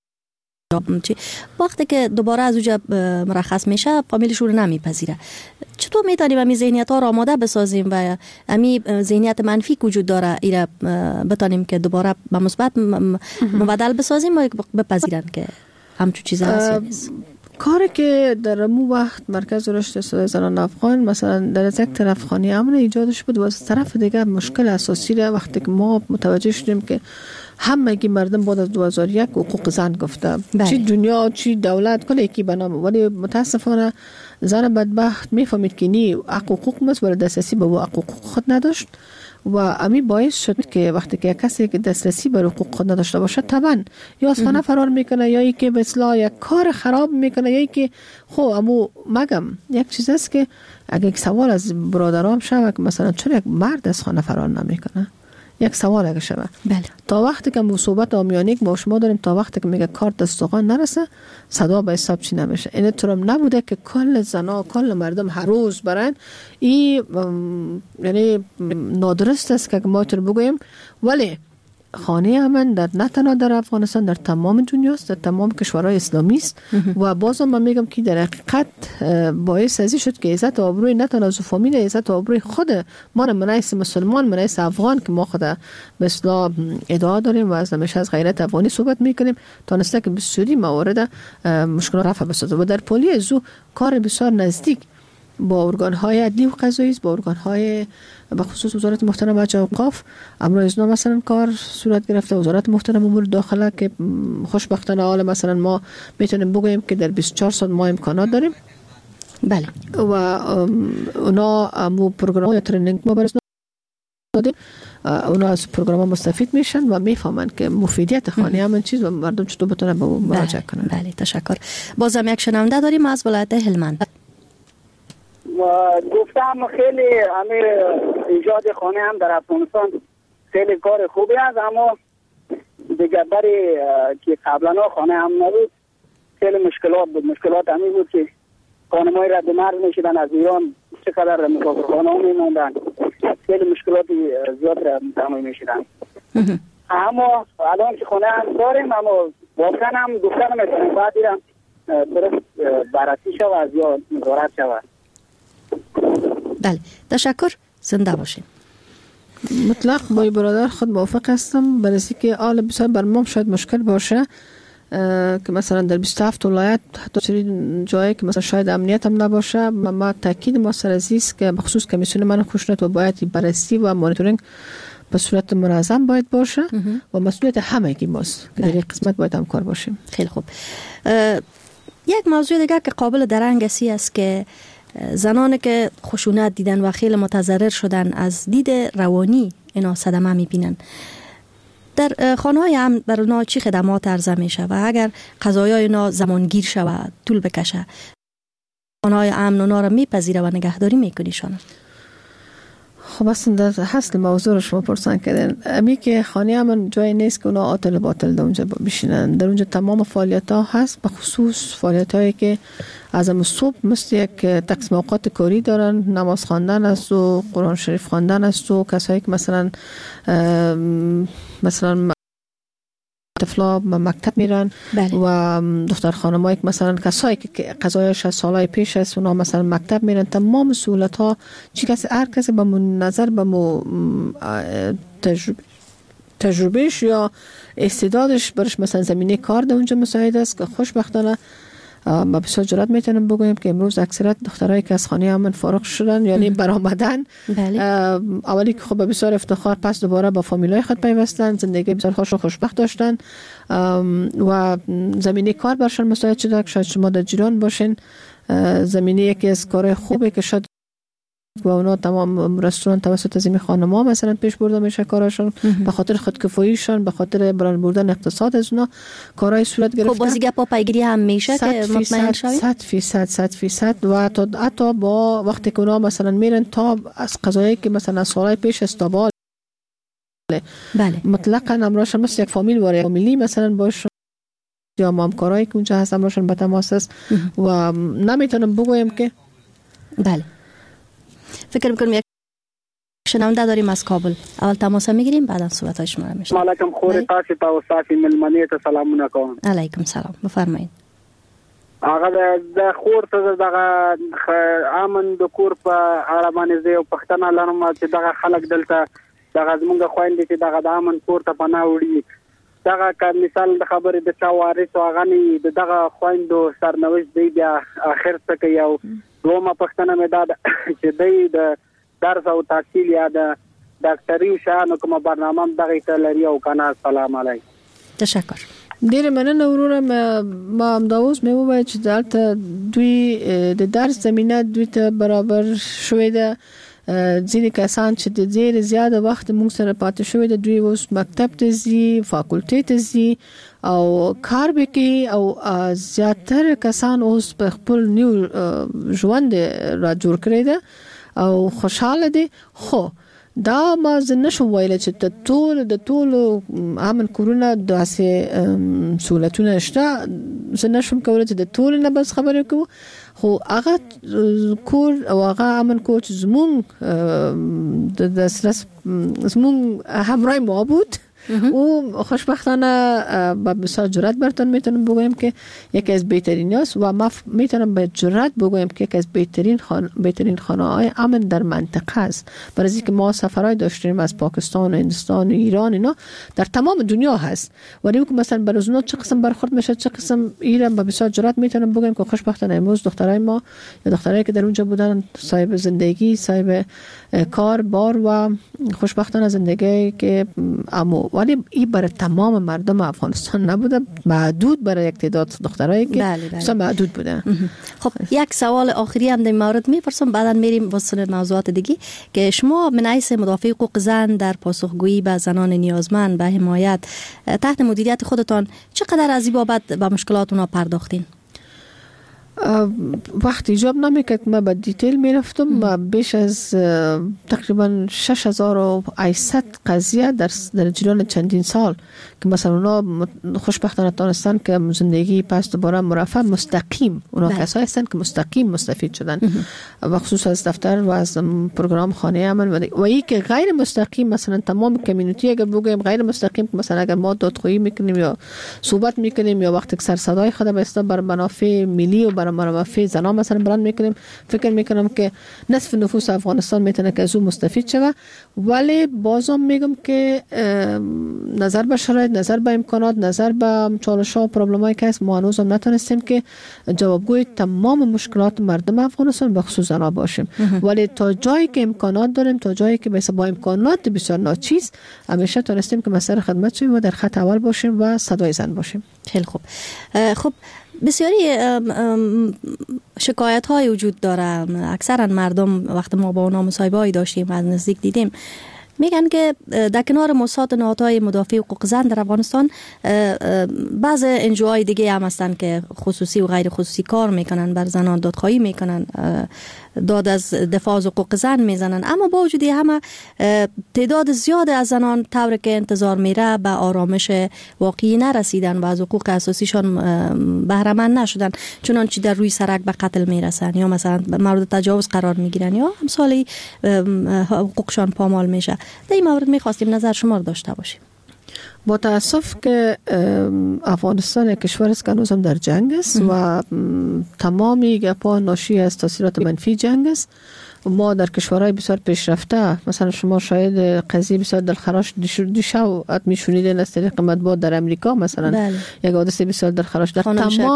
وقتی که دوباره از اونجا مرخص میشه فامیلش رو نمیپذیره. چطور میتونیم امی ذهنیت ها را آماده بسازیم و امی ذهنیت منفی وجود داره ایره بتانیم که دوباره به مثبت مبدل بسازیم و بپذیرن که همچون چیز هست؟ کاری که در مو وقت مرکز رشد صدای زنان افغان مثلا در از یک طرف خانه امن ایجادش بود و از طرف دیگر مشکل اساسی را وقتی که ما متوجه شدیم که همگی مردم بعد از 2001 حقوق زن گفته چی دنیا چی دولت کل یکی بنام، ولی متاسفانه زن بدبخت میفهمید که نی حقوق مست ولی دسترسی به حقوق خود نداشت و امی باعث شد که وقتی که کسی که دسترسی به حقوق خود نداشته باشه طبعا یا از خانه فرار میکنه یا ای که به اصطلاح یک کار خراب میکنه یا ای که امو مگم یک چیز است که اگه یک سوال از برادرام شوه که مثلا چرا یک مرد از خانه فرار نمیکنه، یک سوال اگه شوه تا وقتی که مصوبت آمیانه با شما داریم تا وقتی که میگه کار دستوغان نرسه صدا به حساب چی نمیشه. این طورم نبوده که کل زنا کل مردم هر روز برن یعنی نادرست است که ما تر بگویم، ولی خانه امن در نه تنها در افغانستان در تمام دنیاست، در تمام کشورهای اسلامی است و بازم من میگم که در حقیقت باعث ازی شد که عزت و آبروی نه تنها فامیل عزت و آبروی خود ما منایس مسلمان منایس افغان که ما خود به اصطلاح ادعا داریم و از همیشه از غیرت افغانی صحبت میکنیم تونسته که بسیاری موارد مشکلات رفع بسازه و در پلی ازو کار بسیار نزدیک با ارگان‌های عدلی و قضایی با ارگان‌های به خصوص وزارت محترم حج اوقاف امروز مثلا کار صورت گرفته، وزارت محترم امور داخله که خوشبختانه حال مثلا ما میتونیم بگوییم که در 24 ساعت ما امکانات داریم بله و اونا مو پروگرام یا ترنینگ ما برس دادیم، اونا از پروگرام مستفید میشن و میفهمن که مفیدیت خانه همین چیز و مردم چطور بتونن به مراجعه کنن. بله تشکر. بازم یک شنونده داریم از ولایت هلمند. گفتم خیلی همه ایجاد خانه هم در افغانستان خیلی کار خوبی است، اما دیگه برای که قبلا خانه هم نبود خیلی مشکلات بود. مشکلات همین بود که خانم‌های رد مرز میشدن از ایران چقدر مسافرخانه ها میموندن، خیلی مشکلات زیاد را تحمل میشدن. اما الان که خانه هم داریم اما واقعا هم دختر میتونیم باید دیرم درست بررسی شود یا نظارت شود. بله تشکر، زنده باشین. مطلق با برادر خود موافق هستم، بررسی که آل بسیار بر ما شاید مشکل باشه که مثلا در 27 ولایت حتی سری جایی که مثلا شاید امنیت هم نباشه، ما تاکید ما سر عزیز که بخصوص کمیسیون من خشونت و باید بررسی و مانیتورینگ به صورت منظم باید باشه و مسئولیت همگی ماست که در این قسمت باید همکار باشیم. خیلی خوب. یک موضوع دیگه که قابل درنگ است که زنانی که خشونت دیدن و خیلی متضرر شدن از دید روانی اینا صدمه میبینن، در خانه‌های امن بر اونا چی خدمات عرضه میشه و اگر قضایای اینا زمانگیر شود طول بکشه خانه‌های امن اونا را میپذیره و نگهداری میکنیشان؟ خب اصلا در حاصل موضوع رو شما پرسان کردین، امی که خانه امن جایی نیست که اونا عاطل باطل در اونجا بشینن، در اونجا تمام فعالیت ها هست، به خصوص فعالیت هایی که از صبح مثل یک تقسیم اوقات کاری دارن، نماز خواندن است و قرآن شریف خواندن است و کسایی که مثلا طفلا مکتب میرن و دختر خانمایی که مثلا کسایی که قضایش از سالهای پیش است اونا مثلا مکتب میرن، تمام مسئولیت ها چی کسی هر کسی به نظر به تجربهش یا استعدادش برش مثلا زمینه کار در اونجا مساعد است که خوشبختانه ما بسیار جرات میتونم بگویم که امروز اکثریت دخترایی که از خانه امن فارغ شدن یعنی برآمدن اولی که خب بسیار افتخار پس دوباره با فامیلای خود پیوستن، زندگی بسیار خوشبخت داشتن و زمینه کار برشان مساعد شده. شاید شما در جیران باشین، زمینه یکی از کار خوبه که شاید و اونا تمام رستوران توسط از این خانم‌ها مثلا پیش برده میشه کارشون به خاطر خودکفاییشون، به خاطر بران بردن اقتصاد از اونا کارهای صورت گرفته. خب بازی گپا پیگیری هم میشه که مطمئن شوید 100% و حتی با وقتی که اونا مثلا میرن تا از قضایی که مثلا سالهای پیش استابال مطلقاً امراشون مثل یک فامیل واره فامیلی مثلا باشه یا همکارایی که اونجا هست امراشون به تماس است و نمیتونم بگویم که بله. فکر میکنم یک شنونده داریم از کابل، اول تماس میگیریم بعدا صحبت‌های شما رو میشنویم. علیکم خور تاسو ته صافي ملمنه ته سلامونه کوم. علیکم سلام، بفرمایید. هغه د خور ته دغه امن د کور په اړه باندې یو پښتنه لرم چې دغه خلک دلته دغه زمونږ خويندې چې دغه د امن کور ته پناه وړي دغه که مثال د خبرې د چا وارث او غني دغه خويندو سرنوشت دی بیا اخر څه یو دومره پښتنه مې دا چې دی د درس او تحصیل یا د ډاکټري شانو کومه برنامه دغه ته لري او کنه. السلام علیکم. تشکر. ډیر مننه وروره. ما امداوس مې وویل چې دلته دوی د درس زمينه دوی ته برابر شوې ده. ځینې کسان چې د ډیر زیاته وخت موږ سره پاتې شوې ده دوی اوس مکتب ته ځي، فاکولټي ته ځي او کار وکي او زیاتره کسان اوس په خپل نیو ژوند را جوړ کړی ده او خوشاله دي. خو دا ما نشم ویل چې د ټول امن کورونه داسې سہولتونه شته. زه نشم کولای چې د ټول نه بس خبرې کوم، خو هغه کور او هغه امن کور چې زمون همراه ما بود او خوشبختانه با بسیار جرأت برتون میتونم بگویم که یکی از بهترین است و ما میتونم به جرأت بگویم که یکی از بهترین خانه‌های امن در منطقه است. برای اینکه ما سفرهای داشتیم از پاکستان و هندوستان و ایران اینا در تمام دنیا هست، ولی که مثلا برای اونا چه قسم برخورد میشه چه قسم ایران با بسیار جرأت میتونم بگویم که خوشبختانه امروز دخترای ما یا دخترایی که در اونجا بودن صاحب زندگی، صاحب کار بار و خوشبختانه زندگی که ولی این برای تمام مردم افغانستان نبوده، محدود برای یک تعداد دخترایی که بله. محدود بوده. خب یک سوال آخری هم در مورد میپرسم بعدا میریم واسه موضوعات دیگه که شما من حیث مدافع حقوق زن در پاسخگویی به زنان نیازمند به حمایت تحت مدیریت خودتان چقدر از این بابت به مشکلات اونا پرداختین؟ وقتی ایجاب نمیکرد که من به دیتیل میرفتم و بیش از تقریبا 6800 قضیه در جریان چندین سال که مثلا اونا خوشبختانه تانستن که زندگی پس دوباره مرفع مستقیم اونا کسایی هستن که مستقیم مستفید شدن و خصوص از دفتر و از پروگرام خانه امن و ای که غیر مستقیم مثلا تمام کمیونیتی اگر بگویم غیر مستقیم که مثلا اگر ما دادخواهی میکنیم یا صحبت میکنیم یا وقتی سر صدای خود به بر منافع ملی و برای منافع زنان مثلا بلند میکنیم، فکر میکنم که نصف نفوس افغانستان میتونه که از اون مستفید شوه. ولی بازم میگم که نظر به شرایط، نظر به امکانات، نظر به چالش‌ها و پروبلمایی که هست ما هنوز هم نتونستیم که جوابگوی تمام مشکلات مردم افغانستان به خصوص زنان باشیم. ولی تا جایی که امکانات داریم، تا جایی که با امکانات بسیار ناچیز همیشه تونستیم که مسئله خدمت شویم و در خط اول باشیم و صدای زن باشیم. خیلی خوب. خب بسیاری شکایت های وجود داره. اکثرا مردم وقت ما با اونا مصاحبه هایی داشتیم از نزدیک دیدیم میگن که در کنار موسسات نهادهای مدافع حقوق زن در افغانستان بعض انجوهای دیگه هم هستن که خصوصی و غیر خصوصی کار میکنن، بر زنان دادخواهی میکنن، داد از دفاع از حقوق زن میزنن، اما با وجود همه تعداد زیاد از زنان طور که انتظار میره به آرامش واقعی نرسیدن و از حقوق اساسیشان بهره مند نشدن، چنانچه در روی سرک به قتل میرسن یا مثلا مورد تجاوز قرار میگیرن یا امثال حقوقشان پامال میشه. در این مورد میخواستیم نظر شما رو داشته باشیم. با تاسف که افغانستان کشور است که هنوز هم در جنگ است و تمامی گپا ناشی از تاثیرات منفی جنگ است. ما در کشورهای بسیار پیشرفته مثلا شما شاید قضیه بسیار دلخراش دیشب میشونیدین از طریق مطبوعات در امریکا مثلا یک حادثه بسیار دلخراش در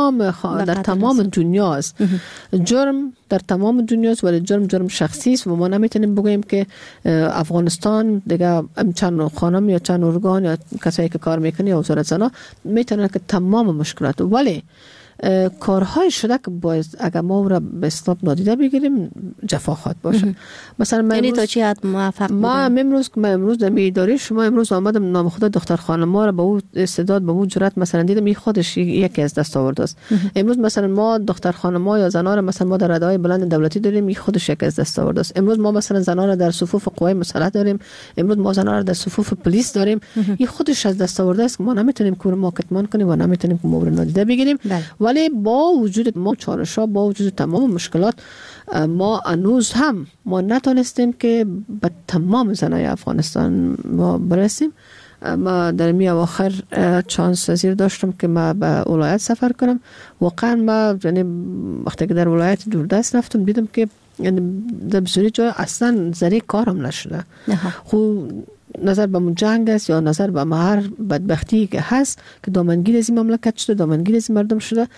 تمام دنیا است. جرم در تمام دنیا است ولی جرم شخصی است و ما نمیتونیم بگوییم که افغانستان دیگه چند خانم یا چند ارگان یا کسایی که کار میکنه یا وزارت زنا میتونن که تمام مشکلات، ولی کارهای شده که باید اگر ما او را به اصطلاح نادیده بگیریم جفاخات باشه. مثلا یعنی تا چی حد موفق ما امروز در اداره شما امروز آمدم نام خدا دختر خانم ما را با او استعداد با او جرأت مثلا دیدم این خودش یکی از دستاورد است. امروز مثلا ما دختر خانم ها یا زنان را مثلا ما در ردای بلند دولتی داریم، این خودش یکی از دستاورد است. امروز ما مثلا زنان را در صفوف قوای مسلح داریم، امروز ما زنان را در صفوف پلیس داریم، این خودش از دستاورد است که ما نمیتونیم کور ما کتمان کنیم و نمیتونیم که مورد نادیده بگیریم. ولی با وجود ما چالش‌ها، با وجود تمام مشکلات، ما هنوز هم ما نتونستیم که به تمام زنای افغانستان ما برسیم. ما در می اواخر چانس پذیر داشتم که ما به ولایت سفر کنم. واقعا ما یعنی وقتی که در ولایت دوردست رفتم دیدم که یعنی در بسیاری جای اصلا ذره کارم نشده. خو نظر به جنگ است یا نظر به هر بدبختی که هست که دامنگیر از این مملکت شده، دامنگیر از این مردم شده،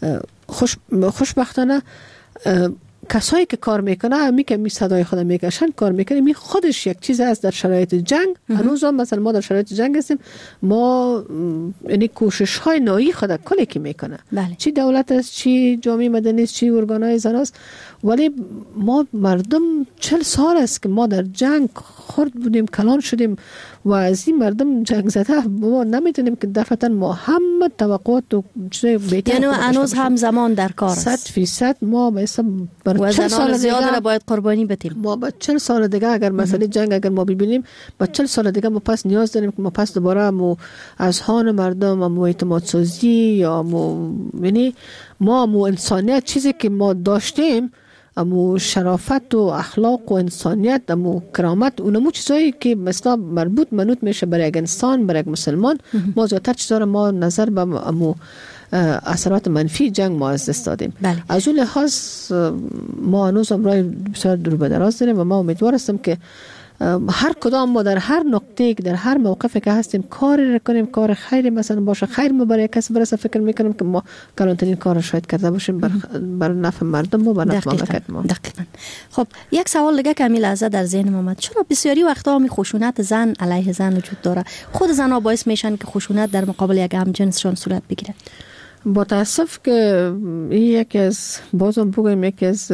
خوشبختانه کسایی که کار میکنه همی که می صدای خود میکشن کار میکنه، می خودش یک چیز است در شرایط جنگ. هنوز هم مثلا ما در شرایط جنگ هستیم، ما یعنی کوشش های نوعی خود کلی که میکنه، چی دولت است، چی جامعه مدنی است، چی ارگانهای زن است، ولی ما مردم 40 سال است که ما در جنگ خورد بودیم، کلان شدیم و از این مردم جنگ زده ما نمیتونیم که دفعتا ما همه توقعات و چیزای بهتر، یعنی هنوز هم زمان در کار است. 100% ما و زنان زیاده را باید قربانی بدیم. ما با 40 سال دیگه اگر مسئله جنگ اگر ما ببینیم، با 40 سال دیگه ما پس نیاز داریم که ما پس دوباره مو از هان مردم مو اعتماد سازی یا یعنی ما مو انسانیت چیزی که ما داشتیم، امو شرافت و اخلاق و انسانیت، امو کرامت، اونمو چیزایی که مثلا مربوط منوط میشه برای یک انسان، برای یک مسلمان، ما زیادتر چیزا رو ما نظر به امو اثرات منفی جنگ ما از دست دادیم. از اون لحاظ ما هنوز هم راه بسیار دور به دراز داریم و ما امیدوار هستم که هر کدام ما در هر نقطه در هر موقفی که هستیم کاری کنیم، کار خیری مثلا باشه، خیر ما برای کسی برسه، فکر میکنم که ما کلانترین کار شاید کرده باشیم بر نفع مردم و بر نفع مملکت ما. دقیقاً. خب یک سوال دیگه که همین لحظه در ذهن اومد، چرا بسیاری وقتا می خشونت زن علیه زن وجود داره؟ خود زنها باعث میشن که خشونت در مقابل یک همجنسشون صورت بگیره. با تاسف که این یکی از بازم بگم یکی از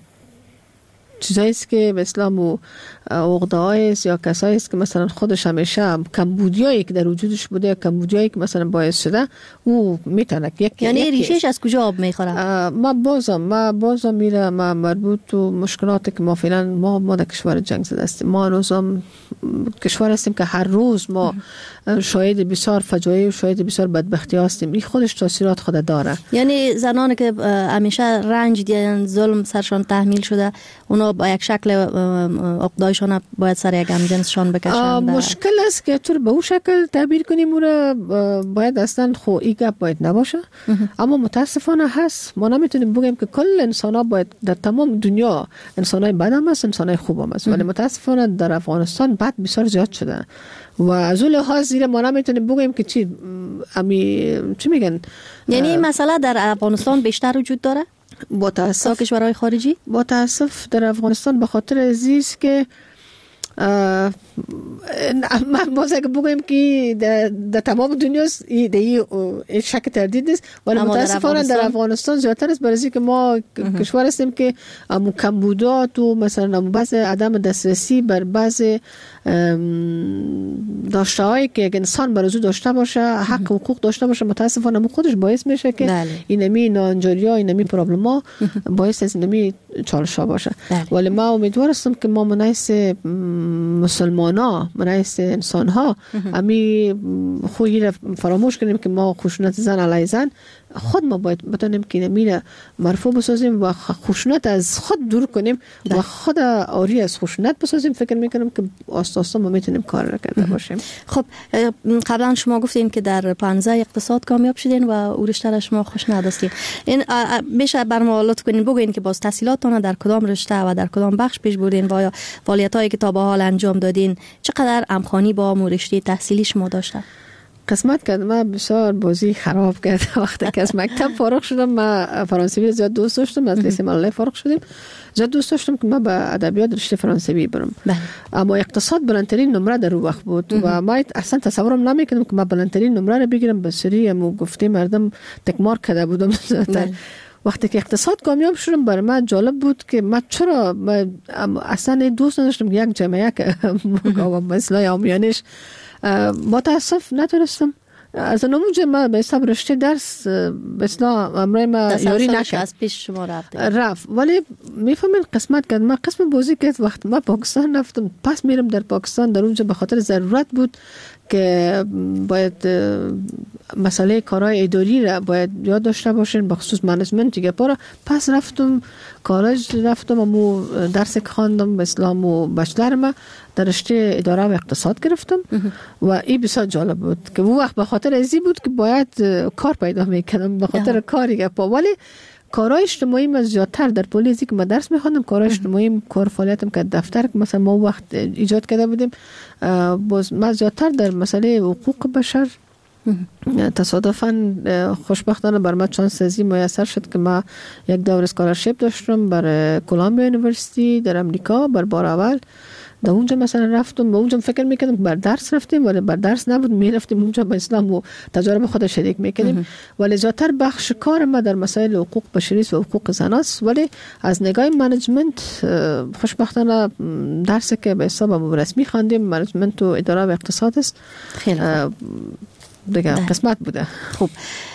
چیزایی است که به اسلام و عقده‌ای است یا کسایی است که مثلا خودش همیشه کمبودیایی که در وجودش بوده، کمبودیایی که مثلا باعث شده او میتونه یعنی ریشش از کجا آب میخوره؟ ما بازم میره ما مربوط و مشکلاتی که ما فعلا ما در کشور جنگ زده هستیم. ما هنوزم کشور هستیم که هر روز ما شاهد بسیار فجایع و شاهد بسیار بدبختی هستیم. این خودش تاثیرات خود داره. یعنی زنانی که همیشه رنج دیدن، ظلم سرشان تحمیل شده، اونا با یک شکل عقدایشان باید سر یک همجنسشان بکشن. مشکل است که طور به اون شکل تعبیر کنیم او را باید اصلا این گپ باید نباشه. اما متاسفانه هست. ما نمیتونیم بگیم که کل انسان ها باید در تمام دنیا انسان های بد هم هست، انسان های خوب هم هست، ولی متاسفانه در افغانستان بد بسیار زیاد شده و از اون لحاظ زیر ما نمیتونیم بگیم که چی میگن، یعنی این مسئله در افغانستان بیشتر وجود داره با تاسف کشورهای خارجی؟ با تاسف در افغانستان به خاطر عزیز که من باز اگه بگویم که در تمام دنیا این شک تردید نیست، ولی متاسفانه در افغانستان زیادتر است، برای که ما کشور هستیم که کمبودات و مثلا بعض عدم دسترسی بر بعض داشته هایی که یک انسان برای داشته باشه، حق و حقوق داشته باشه، متاسفانه خودش باعث میشه که اینمی نانجاری ها، اینمی پرابلم ها باعث از اینمی چالش ها باشه. ولی ما امیدوار هستم که ما منایس مسلمان ها، منایس انسان ها امی خویی را فراموش کنیم که ما خشونت زن علیه زن خود ما باید بتونیم که اینمی مرفوع بسازیم و خشونت از خود دور کنیم و خود آری از خشونت بسازیم. فکر میکنم که آساسا ما میتونیم کار را کرده باشیم. خب قبلا شما گفتیم که در 15 اقتصاد کامیاب شدین و او رشته را شما خوش نداشتین. این میشه برام لطف کنین بگین که باز تحصیلاتتون در کدام رشته و در کدام بخش پیش بردین و یا فعالیتایی که تا به حال انجام دادین چقدر همخوانی با رشته تحصیلی شما داشته؟ قسمت کرد ما بسیار بازی خراب کرد. وقتی که از مکتب فارغ شدم ما فرانسوی زیاد دوست داشتم، از لیسه ملل فارغ شدیم زیاد دوست داشتم که ما به ادبیات رشته فرانسوی برم. اما اقتصاد بلندترین نمره در اون وقت بود و ما اصلا تصورم نمیکردم که ما بلندترین نمره رو بگیرم. به سری مو گفته مردم تکمار کرده بودم. وقتی که اقتصاد کامیاب شدم برای من جالب بود که من چرا اصلا دوست نداشتم یک جامعه که مثلا آمیانش متاسف نتونستم از نموجه ما به حساب رشته درس بسنا امرای ما یاری نکرد. از پیش شما رفت ولی میفهمین قسمت کرد. ما قسم بازی کرد وقت ما پاکستان رفتم، پس میرم در پاکستان در اونجا به خاطر ضرورت بود که باید مسئله کارهای اداری را باید یاد داشته باشین، بخصوص منیجمنت دیگه. پس رفتم کالج، رفتم و درس خواندم به اسلام و بچلر ما در رشته اداره و اقتصاد گرفتم و این بسیار جالب بود که اون وقت به خاطر ازی بود که باید کار پیدا میکنم به خاطر کاری که ولی کارهای اجتماعی من زیادتر در پلیسی که من درس می‌خوندم، کارهای اجتماعی کار فعالیتم که دفتر مثلا ما وقت ایجاد کرده بودیم، باز من زیادتر در مسئله حقوق بشر تصادفاً خوشبختانه بر من چانس ازی میسر شد که ما یک دور اسکالرشیپ داشتم بر کلمبیا یونیورسیتی در امریکا بر بار اول. در اونجا مثلا رفتم و اونجا فکر میکردم بر درس رفتیم، ولی بر درس نبود، میرفتیم اونجا با اسلام و تجارب خود شریک میکردیم. ولی زیادتر بخش کار ما در مسائل حقوق بشری و حقوق زن است. ولی از نگاه منیجمنت خوشبختانه درسی که به حساب رسمی خواندیم منیجمنت و اداره و اقتصاد است. خیلی دیگه قسمت بوده. خوب،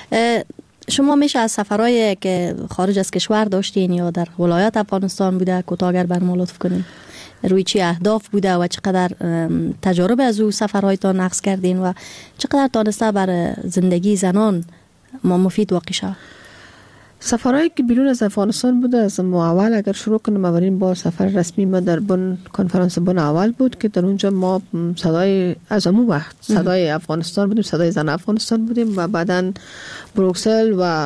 شما میشه از سفرهای که خارج از کشور داشتین یا در ولایات افغانستان بوده کوتاه اگر بر ما لطف کنین، روی چی اهداف بوده و چقدر تجارب از او سفرهایتان نقص کردین و چقدر تانسته بر زندگی زنان ما مفید واقع شد؟ سفرهایی که بیرون از افغانستان بوده، از اول اگر شروع کنم اولین با سفر رسمی ما در بن کنفرانس بن اول بود که در اونجا ما صدای از همون وقت صدای افغانستان بودیم، صدای زن افغانستان بودیم و بعداً بروکسل و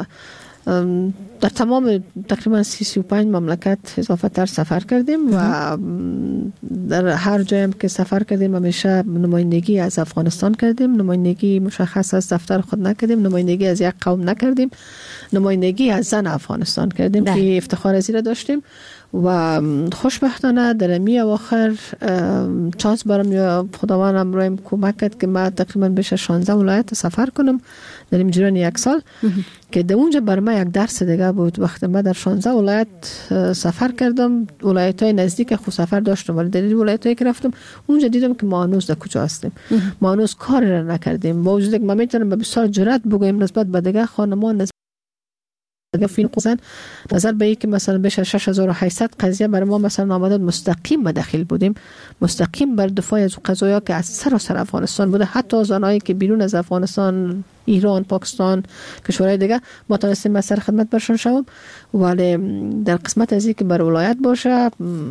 در تمام تقریبا 35 مملکت اضافه تر سفر کردیم و در هر جایم که سفر کردیم همیشه نمایندگی از افغانستان کردیم، نمایندگی مشخص از دفتر خود نکردیم، نمایندگی از یک قوم نکردیم، نمایندگی از زن افغانستان کردیم که افتخار از این داشتیم و خوشبختانه در امی اواخر چانس برام یا خداوند امرویم کمک کرد که من تقریبا بیش از 16 ولایت سفر کنم در این جریان یک سال که در اونجا بر من یک درس دیگه بود. وقتی من در 16 ولایت سفر کردم، ولایت‌های نزدیک خود سفر داشتم ولی در این ولایت‌هایی که رفتم اونجا دیدم که ما هنوز در کجا هستیم، ما هنوز کاری را نکردیم. با وجود که من میتونم به بسیار جرأت بگویم نسبت به دیگه خانمان فیلم قزن نظر به این که مثلا بیش از 6800 قضیه برای ما مثلا آمده مستقیم مدخل بودیم، مستقیم بر دفاع از قضایا که از سراسر افغانستان بوده، حتی زنایی که بیرون از افغانستان، ایران، پاکستان، کشورهای دیگه ما تونستیم به سر خدمت برشان شوم. ولی در قسمت از این که بر ولایت باشه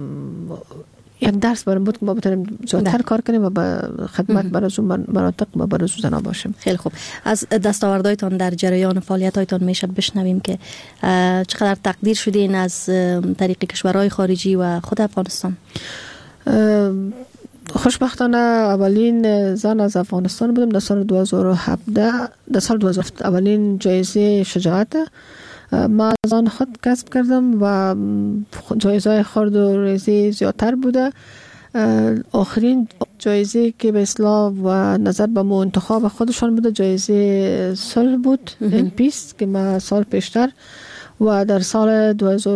یک درس برام بود که ما بتونیم زیادتر کار کنیم و به خدمت برای اون مناطق و برای زنا باشیم. خیلی خوب، از دستاوردهایتان در جریان فعالیت‌هایتان میشه بشنویم که چقدر تقدیر شدین از طریق کشورهای خارجی و خود افغانستان؟ خوشبختانه اولین زن از افغانستان بودم در سال 2017. در سال 2017 اولین جایزه شجاعت ما از آن خود کسب کردم و جایزه خرد و ریزی زیادتر بوده. آخرین جایزه که به اصلاح و نظر به مو انتخاب خودشان بوده جایزه صلح بود، این پیس که ما سال پیشتر و در سال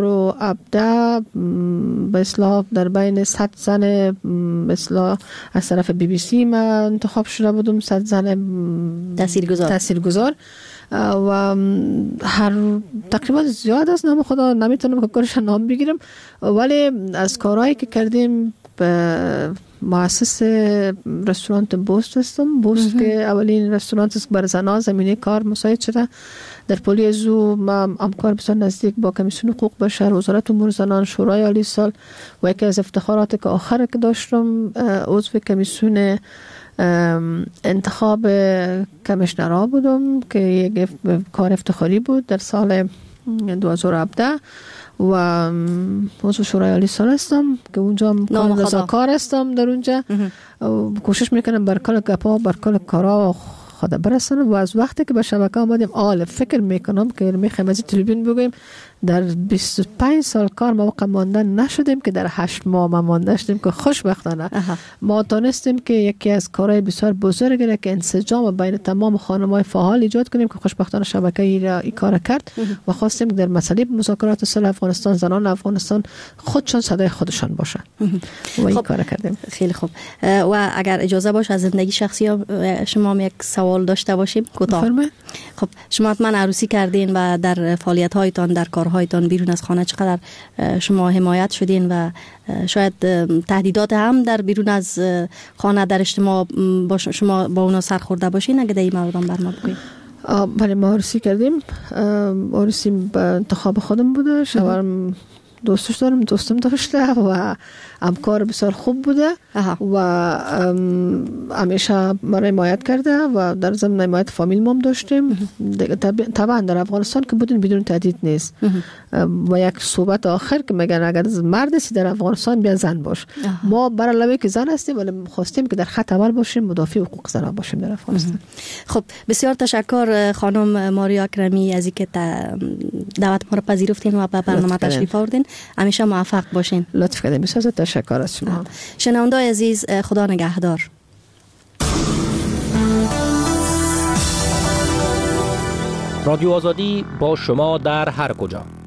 2017 به اصلاح در بین 100 زن به اصلاح از طرف بی بی سی ما انتخاب شده بودم، 100 زن تاثیرگذار و هر تقریبا زیاد است، نام خدا نمیتونم که کارش نام بگیرم، ولی از کارهایی که کردیم به مؤسس رستوران بوست هستم. بوست که اولین رستوران است بر زنان زمینه کار مساعد شده در پلی زو. ما همکار بسیار نزدیک با کمیسیون حقوق بشر، وزارت امور زنان، شورای عالی سال و یکی از افتخارات که آخر که داشتم عضو کمیسیون انتخاب کمیشنرها بودم که یک کار افتخاری بود در سال 2017 و عضو شورای عالی سال هستم که اونجا کار هستم. در اونجا کوشش میکنم بر کل گپا بر کل کارا خود برسانم و از وقتی که به شبکه آمدیم فکر میکنم که میخوایم از تلویزیون بگویم در 25 سال کار ما واقعا مانده نشدیم که در 8 ماه ما مانده شدیم که خوشبختانه ما تونستیم که یکی از کارهای بسیار بزرگی که انسجام بین تمام خانم‌های فعال ایجاد کنیم که خوشبختانه شبکه این کار کرد و خواستیم در مسئله مذاکرات صلح افغانستان زنان افغانستان خودشان صدای خودشان باشه و این کار کردیم. خیلی خوب، و اگر اجازه باشه از زندگی شخصی شما یک سوال داشته باشیم کوتاه. خب شما حتما عروسی کردین و در فعالیت‌هایتان در کارهایتان بیرون از خانه چقدر شما حمایت شدین و شاید تهدیدات هم در بیرون از خانه در اجتماع با شما با اونا سرخورده باشین؟ اگه در این موردام برام بگوین. بله ما عروسی کردیم، عروسی به انتخاب خودم بوده، شوهرم دوستش دارم، دوستم داشته و همکار بسیار خوب بوده و همیشه ما را حمایت کرده و در ضمن حمایت فامیل ما داشتیم. طبعا در افغانستان که بودین بدون تهدید نیست. و یک صحبت آخر که میگن اگر مرد هستی در افغانستان بیا زن باش. ما بر علاوه که زن هستیم ولی خواستیم که در خط اول باشیم، مدافع حقوق زنان باشیم در افغانستان. خب بسیار تشکر خانم ماریا اکرمی از اینکه دعوت ما را پذیرفتین و به برنامه تشریف آوردین. همیشه موفق باشین. لطف کردین. بسیار تشکر از شما. شنونده‌های عزیز، خدا نگهدار. رادیو آزادی با شما در هر کجا.